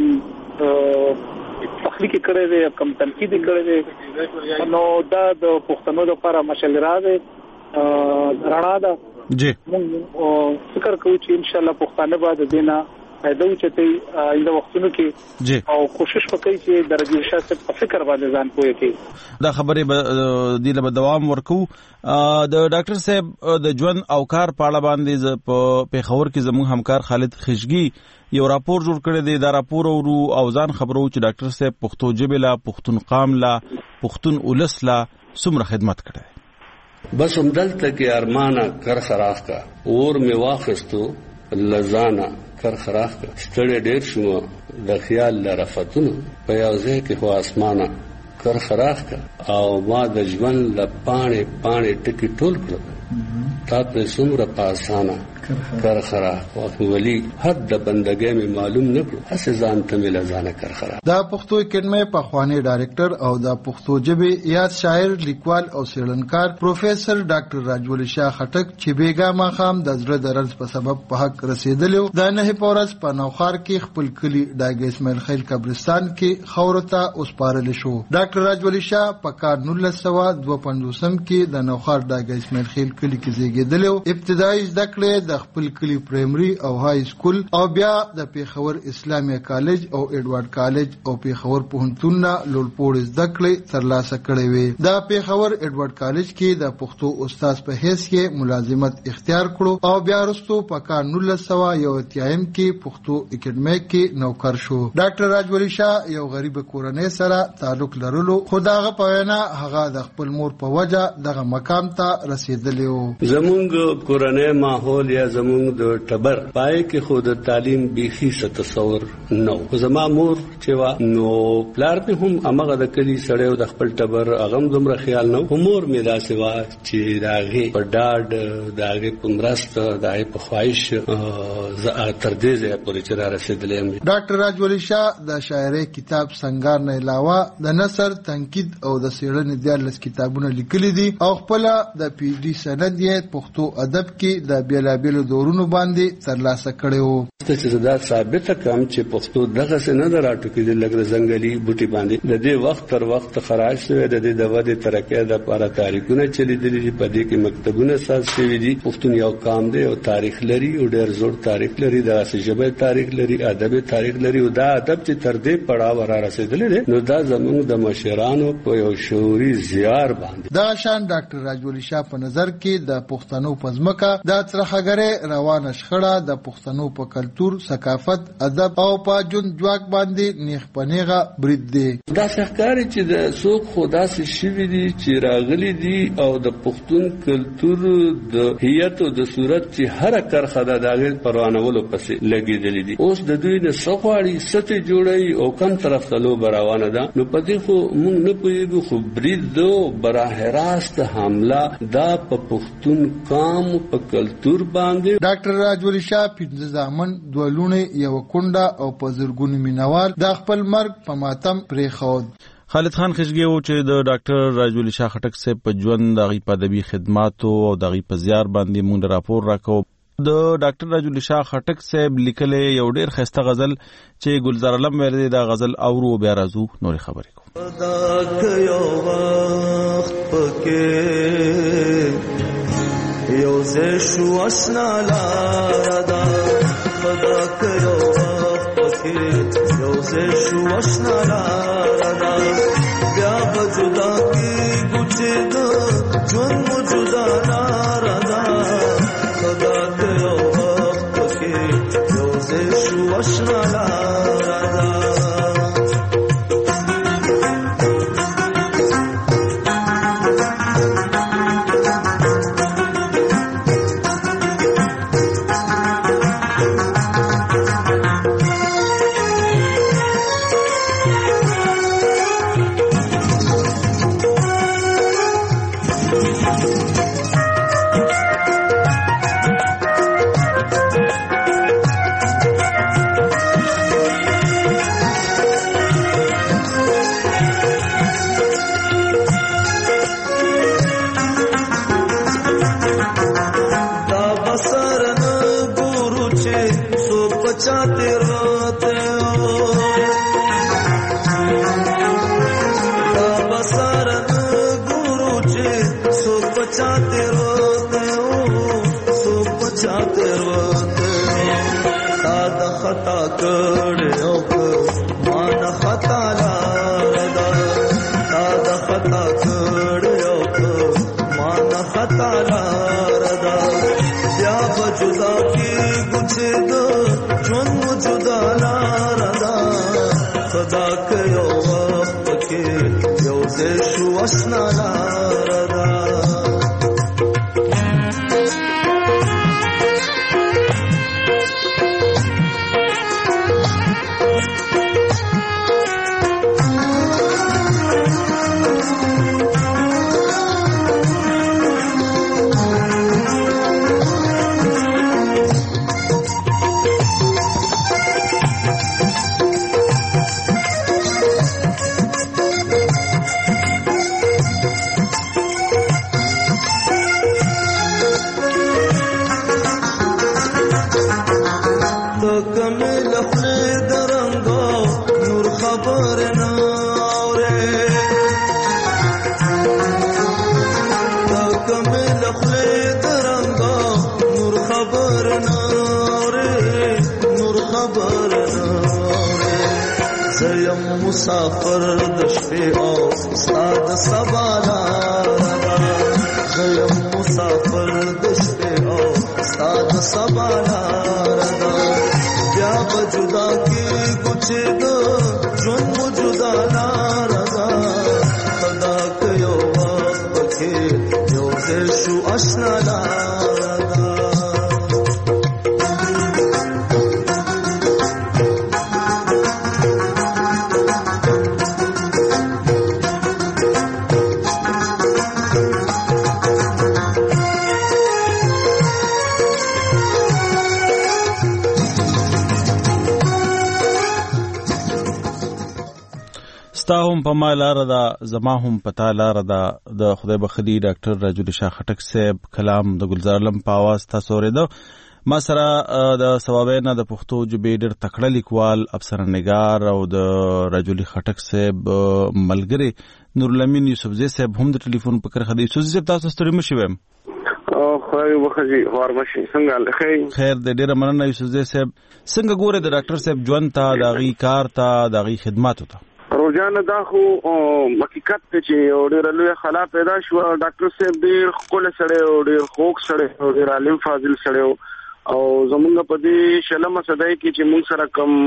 تخلیقي کړی دی کم تنقیدي کړی دی نو دا د پښتنو لپاره مشعل را دی رڼا ده جی موږ فکر کوو چې ان شاء الله پښتانه بعد دینه فائدہ وچتي آینده وختونو کې او کوشش وکړي چې د راجوری شاه صاحب په فکر باندې ځان پوهه کړي دا خبره د له دوام ورکو د ډاکټر صاحب د ژوند او کار په اړه باندې په پیښور کې زموږ همکار خالد خشګي یو راپور جوړ کړی دی دا راپور او ځان خبرو چې ډاکټر صاحب پښتو ژبه لا پښتون قام لا پښتون ولس لا څومره خدمت کړی بس همدلته کې ارمانه کر خراخ کا اور می واخستو لزانا کر خراخ کا ستړي ډېر شو د خیال لرفتونو په یوځای کې هو اسمانه کر خراخ کا او ما د ژوند ل پانه ټکی ټول کړ تا په څومره پاسانه کرخرا ولی حد د بندګۍ می معلوم نکړو اسه ځان ته مل ځان کرخرا دا پښتو اکیډمي په خواني ډایریکټر او دا پښتو ژبه یاد شاعر لیکوال او سیړنکار پروفیسور ډاکټر راجولی شاه خټک چې بیګا ماخام د زړه درز په سبب په حق رسیدلو د نه پورس په نوخار کې خپل کلی ډاګ اسماعیل خیل قبرستان کې خورته اوسپارل شو. ډاکټر راجولی شاه په کال 1952 کې د نوخار ډاګ اسماعیل خیل کلی کې زیږیدلو. ابتدایي زده کړې د خپل کلی پرایمري او های سکول او بیا د پیښور اسلامي کالج او ایډوارډ کالج او پیښور پوهنتون لوړپوړ زده کړې ترلاسه کړې وې. د پیښور ایډوارډ کالج کې د پښتو استاد په حیث کې ملازمت اختیار کړو او بیا وروسته په کال 1981 کې پښتو اکیډمي کې نوکر شو. ډاکټر راجولی شاه یو غریب کورنۍ سره تعلق لرلو خو دغه په وینا هغه د خپل مور په وجه دغه مقام ته رسیدلی و. زمونږ کورنۍ ماحول یا زمونږ د ټبر پای کې خود تعلیم بيخي ست تصور نو. زما مور چې وا نو پلار په هم امغه د کلی سړیو د خپل ټبر اغم دومره خیال نو. مور می دا سوا چې داغه په ډاډ داغه پمرست دای په خواهش تر دې ځای پورې چې را رسیدلم. ډاکټر راجولی شاه د شاعرۍ کتاب سنگار نه علاوه د نثر تنقید او د سیړنې دیارلس کتابونه لیکلي دي او خپل د پی ډي سند یې پښتو ادب کې د بیلابیلو دورونو باندې ترلاسه کړی و. چې دا ثابت کم چې پښتو دغه څه نه راټو کې د لګره ځنګلي بوټي باندې د دې وخت تر وخت خراج شوی د دې د ودې ترقې د لپاره تاریخونه چلیدلي په دې کې مکتبونه اساس شوی دي. پښتون یو قام دی او تاریخ لري او ډېر زوړ تاریخ لري د ژبې تاریخ لري ادب تاریخ لري او دا ادب چې تر دې پړاو را رسیدلی دی نو دا زموږ د مشرانو په یو شعوري زیار باندې دا شان ډاکټر راجولی شاه په نظر کې د پښتنو پزمکه د ترخګره روانه شخړه د پښتنو په کلچر ثقافت ادب او په جون جواک باندې نیخ پنیغه برید دی. دا ښکاري چې د څوک خدا سي شوی دي چې راغلي دي او د پښتون کلچر د هیئت او د صورت چې هر کرخه د داغه پروانولو پسې لګیدلې دي. اوس د دوی نه سخواړي ستې جوړي او کم طرف ته لو براوانه ده نو پدې خو مونږ نه پوهیږو خو برید دو براه راست حمله دا په پښتون قام په کلچر باندې. ډاکټر راجولی شاه 15 ځامن دولونه یو کونډه او په زرګونو مینوال د خپل مرګ په ماتم پرې خود. خالد خان خشګي و چې د ډاکټر راجولی شاه خټک صاحب په ژوند دغه ادبي خدماتو او دغه په زیار باندې مونږ راپور راکو. د ډاکټر راجولی شاه خټک صاحب لیکلې یو ډېر خسته غزل چې گلزار علم ویل دا غزل اورو بیا راځو نور خبرې کوم. دا یو وخت پکې یو زه شو آشنا لاره دا خدا یو وخت پکې یو زه شو آشنا لاره دا بیا بجدا کی ګوچې دا ژوند مو جدا لاره دا خدا یو وخت پکې یو زه شو آشنا لاره دا خبر ناوره تاکم لخلی درنگا نور خبر ناوره نور خبر ناوره زیم مسافر دشپی او استاد سبالا زیم مسافر دشپی او استاد سبالا بیا بجدا کی کچھ دو جن جدا ناردا خدا کیو وقت کے یو شو اشنا لاردا ستا هم په ما لاره ده زما هم په تا لاره ده د خدای بخدي ډاکټر راجول شاه خټک صاحب کلام د گلزار لم په आवाज تاسو اورېدو ما سره د ثوابینه د پښتو ژبې ډېر تکړه لیکوال افسرنګار او د راجول خټک صاحب ملګری نورالامین یوسفزی صاحب هم د ټلیفون په کرخه دی یوسفزی صاحب تاسو ستړي مشئ ویم خو وخزي ورمشي څنګه خیر د ډېر مننه یوسفزی صاحب څنګه ګوره د ډاکټر صاحب ژوند ته دغه کار ته دغه خدماتو ته روزانه دا خو حقیقت ته چې ډېر لوی خلا پیدا شو ډاکټر صاحب ډېر خپل سره ډېر خوږ سره ډېر عالم فاضل سره او زمونږ په دې شلمه صدای کې چې مونږ سره کم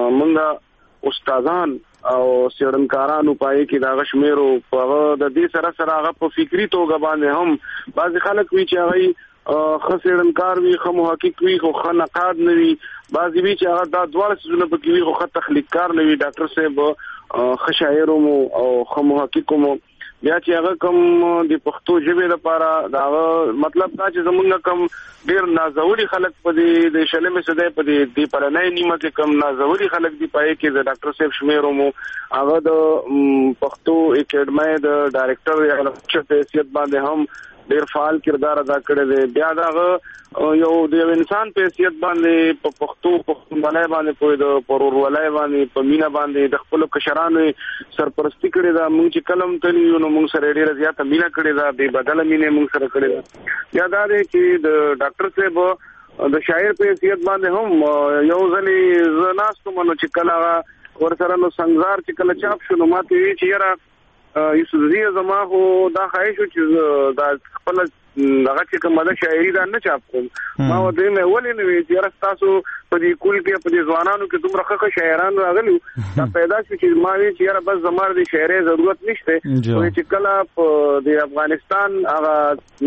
مونږ استادان او سیړنکارانو پای کې دا غشمیرو په د دې سره سره هغه په فکری توګه باندې هم بعض خلک وی چې هغه خسیړنکار وی خو محقق وی خو خنقاد نه وی بعض وی چې هغه د دوه سيزونه په کې وی خو تخلیقکار نه وی ډاکټر صاحب خشاعرو او خو محققو بیا چې هغه کوم د پښتو ژبې لپاره دا مطلب دا چې زمونږ کوم ډیر نازوري خلک په دې د شلمه سده په دې پرنای نیمه کې کوم نازوري خلک دی پای کې د ډاکټر صاحب شمیرو مو هغه د پښتو اکیډمي د ډایریکټر یا د حیثیت باندې هم ډیر فعال کردار ادا کړی دی بیا دا یو د انسان په حیثیت باندې په پښتو باندې په د پرورولای باندې په مینا باندې د خپل کشرانو سرپرستی کړی دا موږ چې کلم تلی نو موږ سره ډیر زیاته مینا کړی دا به بدل مینه موږ سره کړی دا یا دا دی چې د ډاکټر صاحب د شاعر په حیثیت باندې هم یو ځلې زناستو منو چې کله ورسره نو سنگزار چې کله چاپ شو نو ماته وی چې یاره یوسفزی زما خو دا خواهش چې دا خپل هغه چې کومه د شاعري دا نه چاپ کوم ما ودې مې ولې نه وی چې تاسو په دې کول کې په دې ځوانانو کې دومره ښه شاعران راغلي دا پیدا شي چې ما وی چې یاره بس زمار د شاعري ضرورت نشته چې کله د افغانستان هغه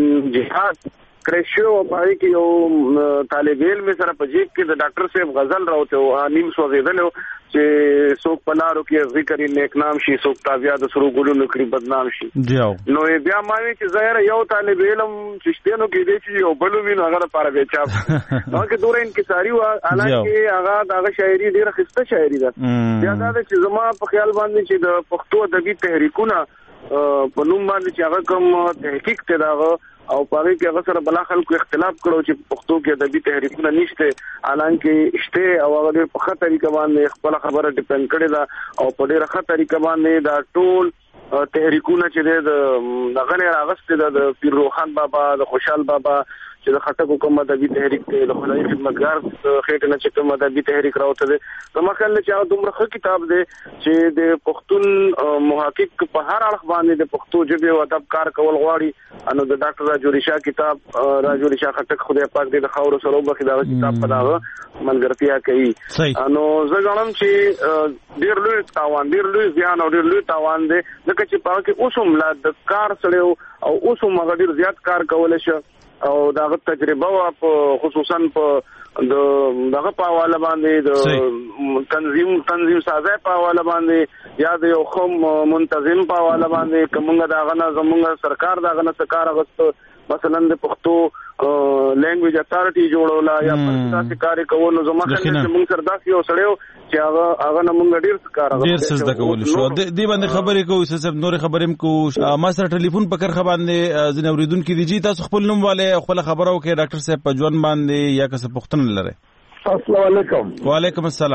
جهاد کرشو پای کې یو طالب علم سره په جیب کې د ډاکټر صاحب غزل راوته او نیم سوځیدل چې څوک پلارو کې ذکر نیک نام شي څوک تابعیا د سرو ګلونو کړي بدنام شي نو بیا ما وی چې ظاهر یو طالب علم چشتینو کې دی چې یو بلو وینو هغه لپاره به چاپ نو کې دوره انکساری و حالانکه هغه شاعري ډیره خسته شاعري ده بیا دا چې زما په خیال باندې چې د پښتو ادبي تحریکونه په نوم باندې چې هغه کوم تحقیق ته داغه او پاره کې هغه سره بلا خلکو اختلاف کړو چې پښتو کې ادبي تحریکونه نشته حالانکه شته او هغه په خطر طریقه باندې خپل خبره ډیپند کړي دا او په ډیره خطر طریقه باندې دا ټول تحریکونه چې د غنې راغسته د پیر روحان بابا د خوشحال بابا چې د خټکو کوم ادبي تحریک ته د خدای خدمتګار خېټه نه چې کوم ادبي تحریک راوته ده زما خیال چې دومره ښه کتاب دی چې د پښتون محقق په هر اړخ باندې د پښتو ژبې او ادب کار کول غواړي انو د ډاکټر راجول شاه کتاب راجول شاه خټک خدای پاک دې د خاور سره وبخي دا کتاب په داغه ملګرتیا کوي انو زه غواړم چې ډیر لوی تاوان ډیر لوی ځان او ډیر لوی تاوان دی ځکه چې په کې اوسم لا د کار سره او اوسم هغه ډیر زیات کار کولای شي او داغه تجربه او خصوصا په دغه په حواله باندې د تنظیم سازه په حواله باندې یا د یو خم منتظم په حواله باندې کومه داغه نه زموږ سرکار داغه نه سرکار غوښتو مثلا د پښتو لینګویج اتارټي جوړولا یا پرتاسي کار کوو نو زموږ خلک موږ سره داسې یو سړیو چې هغه نه موږ ډیر کار غوښتو ډیر څه د کول شو دی باندې خبرې کوو چې نور خبرې کوو ما سره ټلیفون په کر باندې ځنه اوریدونکو دي چې تاسو خپل نوم والے خپل خبرو کې ډاکټر صاحب په ژوند باندې یا کس پښتون لره السلام علیکم وعلیکم السلام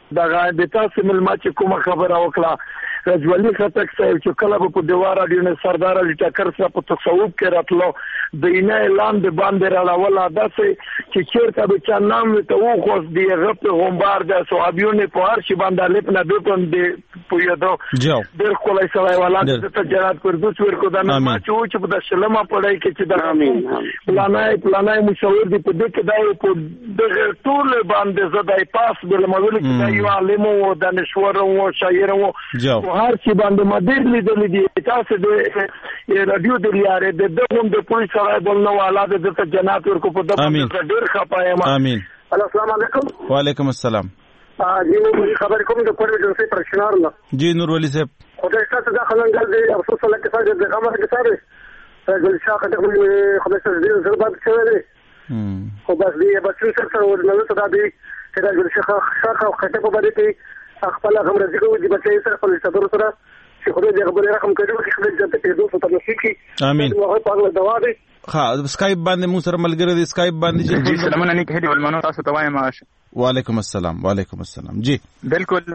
دغه د تاسو ملما چې کومه خبره وکړه رجولي خټک صاحب چې کله په دیوار راډیو نه سردار علي ټکر صاحب په تصوف کې راتلو د اینه اعلان د باندې راول داسې چې چیرته به چا نام ته و خو دی غپ غومبار د صحابيونو په هر شي باندې لپنه د پوند په یادو ډېر کولای سره ولادت ته جنات پردوس ورکو دا نه چې په دشلمه پړای کې چې دا پلانای مشاور دی په دې کې دا په دغه ټول باندې زدای پاس بل مول کې دا یو عالم او دانشور او شاعر او هر شي باندې مدیر لیدل دي تاسو د رادیو د لیاره د دغه د پولیس سره بل نو اولاد د جنات ورکو په دغه ډېر خپایم امين السلام علیکم وعلیکم السلام جی نور خبر کوم د پوره د څه پرشنار نه جی نور ولی صاحب خدای تاسو د خلنګل دی افسوس الله کې ساده د غمر کې ساده د شاخه د خدای سره د زربات شوی دی خو بس دی بچو سره ورنه صدا دی چې د شاخه خټه په باندې کې خپل غم راځي کوي چې بچي سره خپل صدر سره چې خدای دې خبره رقم کړو چې خدای دې ته دوه ته نصیب کړي امين هغه پاغله دوا دی ها سکایپ باندې مو سره ملګری دی سکایپ باندې چې سلامونه نه کېدی ولمنو تاسو ته وایم وعلیکم السلام جی بالکل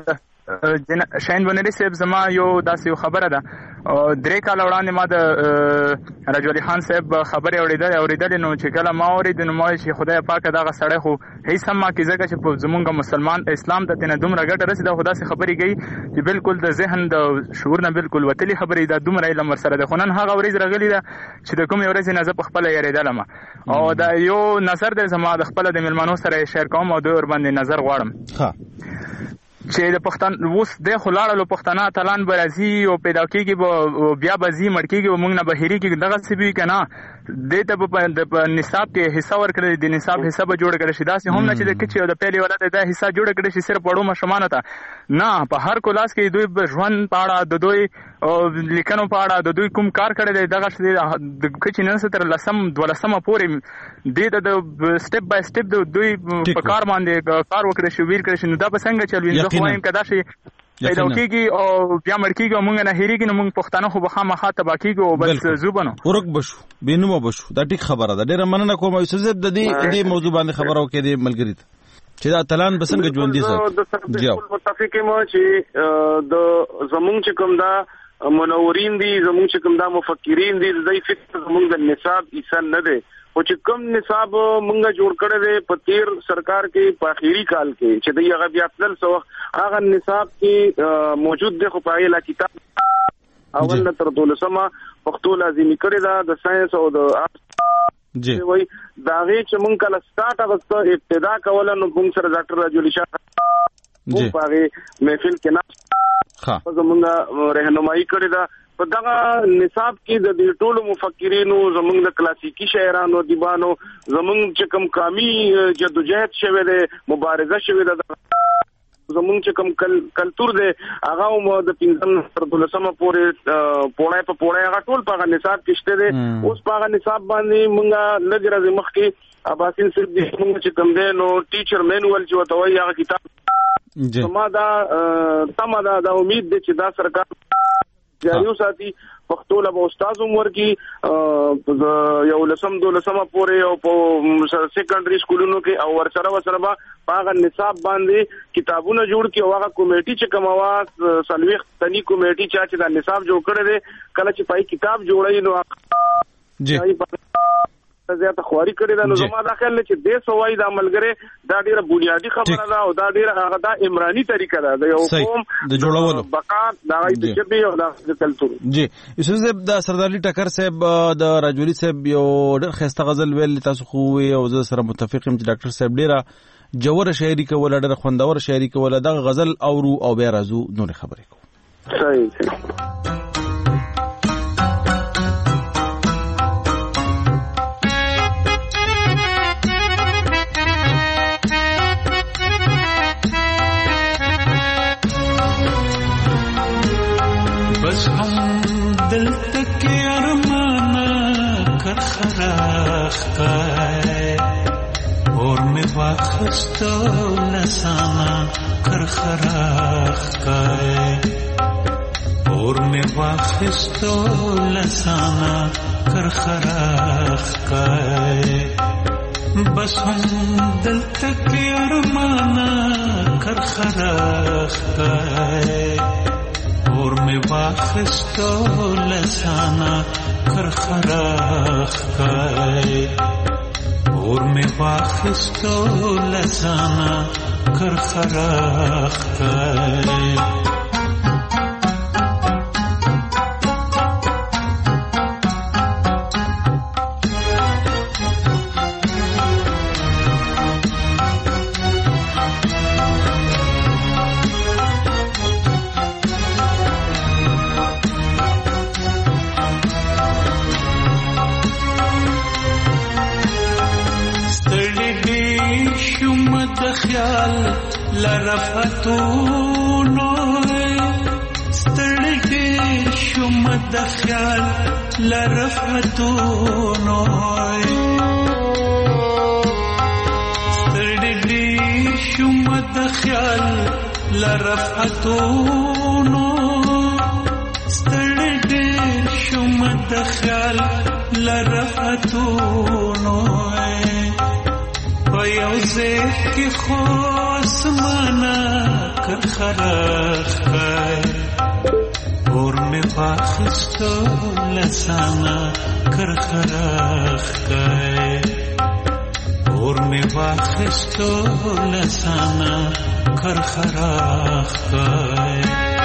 شاین بنری صاحب زما یو داسې یو خبره ده درې کال وړاندې ما د رجولي خان صاحب خبرې اورېدلې نو چې کله ما اورېد نو ما چې خدای پاک دغه سړی خو هیڅ هم ما کې ځکه چې په زمونږ مسلمان اسلام ته نه دومره ګټه رسېده خو داسې خبرې کوي چې بالکل د ذهن د شعور نه بالکل وتلې خبرې ده دومره علم ورسره ده خو نن هغه ورځ راغلې ده چې د کومې ورځې نه زه په خپله یېرېدلم او دا یو نظر دی زما د خپله د مېلمنو سره شیر کوم او دوی ورباندې نظر غواړم چې د پښتون اوس د خلاړو پښتنه تلان برازي او پیدا کیږي بیا بزي مړکیږي او موږ نه بهيري کې دغه سبي کنه د ته په نصاب کې حصہ ورکړي د نصاب حصہ به جوړ کړي شي دا هم نه چې د کچې او د پیلي ولادت د حصہ جوړ کړي شي صرف وړو مشمانه ته نه په هر کلاس کې دوی ژوند پاړه د دوی لیکنو پاړه د دوی کوم کار کړي دغه د کچې نن ستر لسم دولسمه پورې د سټپ بای سټپ دوی په کار باندې کار وکړي شي ویر کړي شي نو دا به څنګه چلوي زه وایم کدا شي پیدا کیږي او بیا مړ کیږي موږ نه هېریږي نو موږ پښتانه خو به خامخا تبا کیږي او بس زوبنو ورک بشو بینو بشو دا ټیک خبره ده ډیره مننه کوم یوسف زب د دې موضوع باندې خبرو کې د ملګری چې دا تلان بسنګ ژوند دي سر جاو متفق یم چې د زمونږ چې کوم دا منورین دي زمونږ چې کوم دا مفکرین دي د فکر زمونږ د نصاب ایسان نه دي او چې کوم نصاب مونږه جوړ کړی دی په تیر سرکار کې په اخیری کال کې چې د هغه بیا خپل سو هغه نصاب کې موجود دی خو په اړه کتاب اول تر 12مه پښتو لازمي کړی دا د ساينس او د جی وای دا غي چې مونږ کله سٹارټ اوسه ابتدا کوله نو مونږ سره ډاکټر راجولي شاه جی په محفل کې نه زمونږه رهنمایي کړی دا په دغه نصاب کې د دې ټولو مفکرینو زمونږ د کلاسیکی شاعرانو دیوانو زمونږ چې کوم قومي جدوجہد شوه ده مبارزه شوه ده زمونږ چې کوم کلچر ده هغه مو د 15 پورې پوړای په پوړای هغه ټول په نصاب کې شته ده اوس په نصاب باندې مونږه لږ راځي مخ کې اباسین صرف د مونږ چې کوم ده نو ټیچر مینوال چې وته وایي هغه کتاب ما دا تمه دا امید ده چې دا سرکار جاریو ساتي پښتو له استاد عمر کې یو لسم دولسمه پورې او په سیکنډري سکولونو کې او ورسره به هغه نصاب باندې کتابونه جوړ کی او هغه کمیټي چې کوم واس سلويخ تني کمیټي چې دا نصاب جوړ کړي دي کله چې پای کتاب جوړای نو جی زیاته خواري کړی دا نو زما دا خیال چې د سوای د عملګره دا ډیره بنیادی خبره ده او دا ډیره هغه دا عمراني طریقه ده د یو قوم د جوړولو بقا دا د چبي او د کلچر جی یوسف صاحب د سردارلی ټکر صاحب د راجولي صاحب یو ډېر خسته غزل ویل تاسو خو او زه سره متفق یم چې ډاکټر صاحب ډیره جوړه شاعري کوله ډېر خوندور شاعري کوله دا غزل اورو او بیا راځو نور خبرې کوو صحیح بس هم دل تک ارمانا کر خراخ پائے اور میں واخستو لسانا کر خراخ پائے اور میں واخستو لسانا کر خراخ پائے بس هم دلته کې ارمانه کرخراخته اور می واخستو لسانا کرخراخته اور می واخستو لسانا کرخراخته لرفتونو ستړي شوم د خیال لرفتونو ستړي شوم د خیال لرفتونو ستړي شوم د خیال لرفتونو یوزه کی خوش مانا کرخراخ کای اور می واخستو لسانا کرخراخ کای اور می واخستو لسانا کرخراخ کای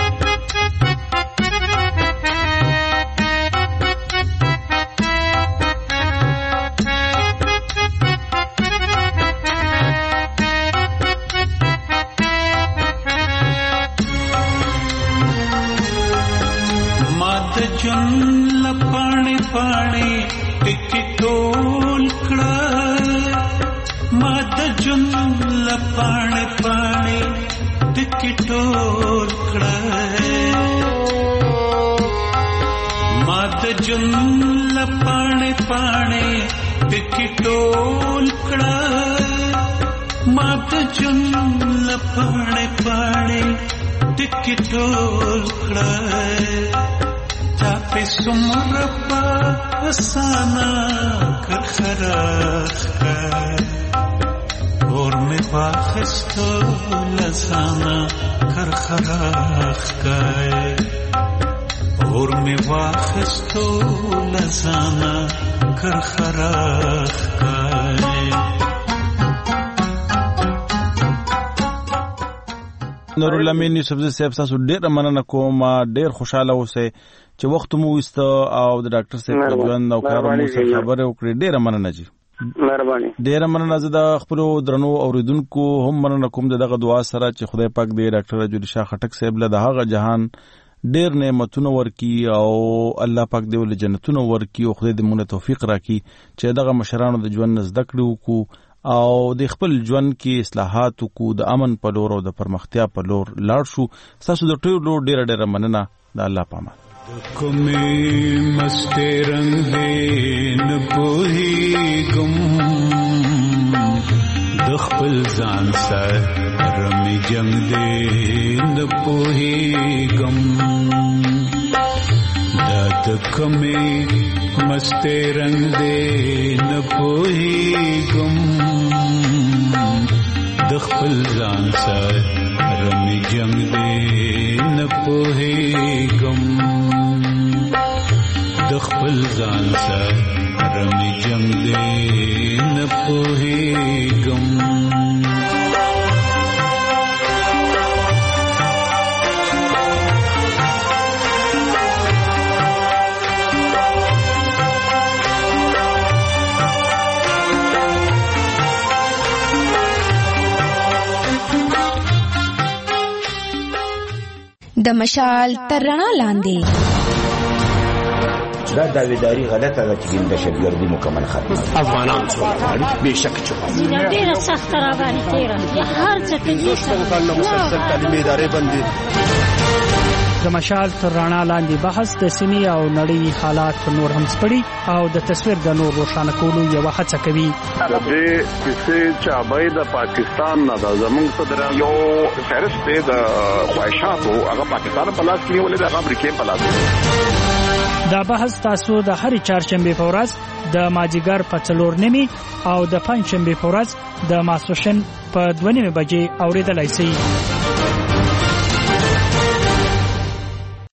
اور میں واخستو لسانا کرخراخ کای اور میں واخستو لسانا کرخراخ کای نور لمن یوسف صاحب تاسو ډیر مننه کوم ډیر خوشاله اوسئ چې وخت مو وست او د ډاکټر صاحب په ژوند او کار مو سره خبرې وکړې ډیر مننه جی مهرباني ډیر مننه زه د خپل درنو اوریدونکو هم مننه کوم دغه دعا سره چې خدای پاک دې ډاکټر راجولی شاه خټک صاحب له دغه جهان ډیر نعمتونه ورکي او الله پاک دې ول جنتونه ورکي او خدای دې مونږ توفیق راکړي چې دغه مشرانو د ژوند زده کړو کو او د خپل ژوند کې اصلاحات کو د امن په لور او د پرمختیا په لور لاړ شو تاسو د ټولو ډیر مننه د الله پامان کومې مسته رنگ دې نه پوهي ګم د خپل ځان سره رمې جنگ دې نه پوهي ګم د کومې مسته رنگ دې نه پوهي ګم د خپل ځان سره رمې جنگ دې نه پوهي ګم د خپل ځان سره رمې جنگ دې نه پوهي ګم د مشال تر رڼا لاندې دا داویداری غلطه ده چې دهشتګردي مکمل ختمه افغانان څومره به شک چوي ډیره سخت را باندې تیره هر څه کې مسلسل تعلیمي ادارې بندي د مشال تر رڼا لاندې بحث د سیمې او نړۍ حالات نور هم سپړي او د تصویر د نور روښانه کولو یو هڅه کوي د دې کیسې چې ابای د پاکستان نه د زمونږ صدر یو فهرست د خواهشاتو هغه پاکستان په لاس کې ولې د امریکای په لاس دا بحث تاسو د هر چهارشنبه په ورځ د مازیګر په 4:30 او د پنځشنبه په ورځ د ماسوشن په 2:30 بجې اوریدلای شئ.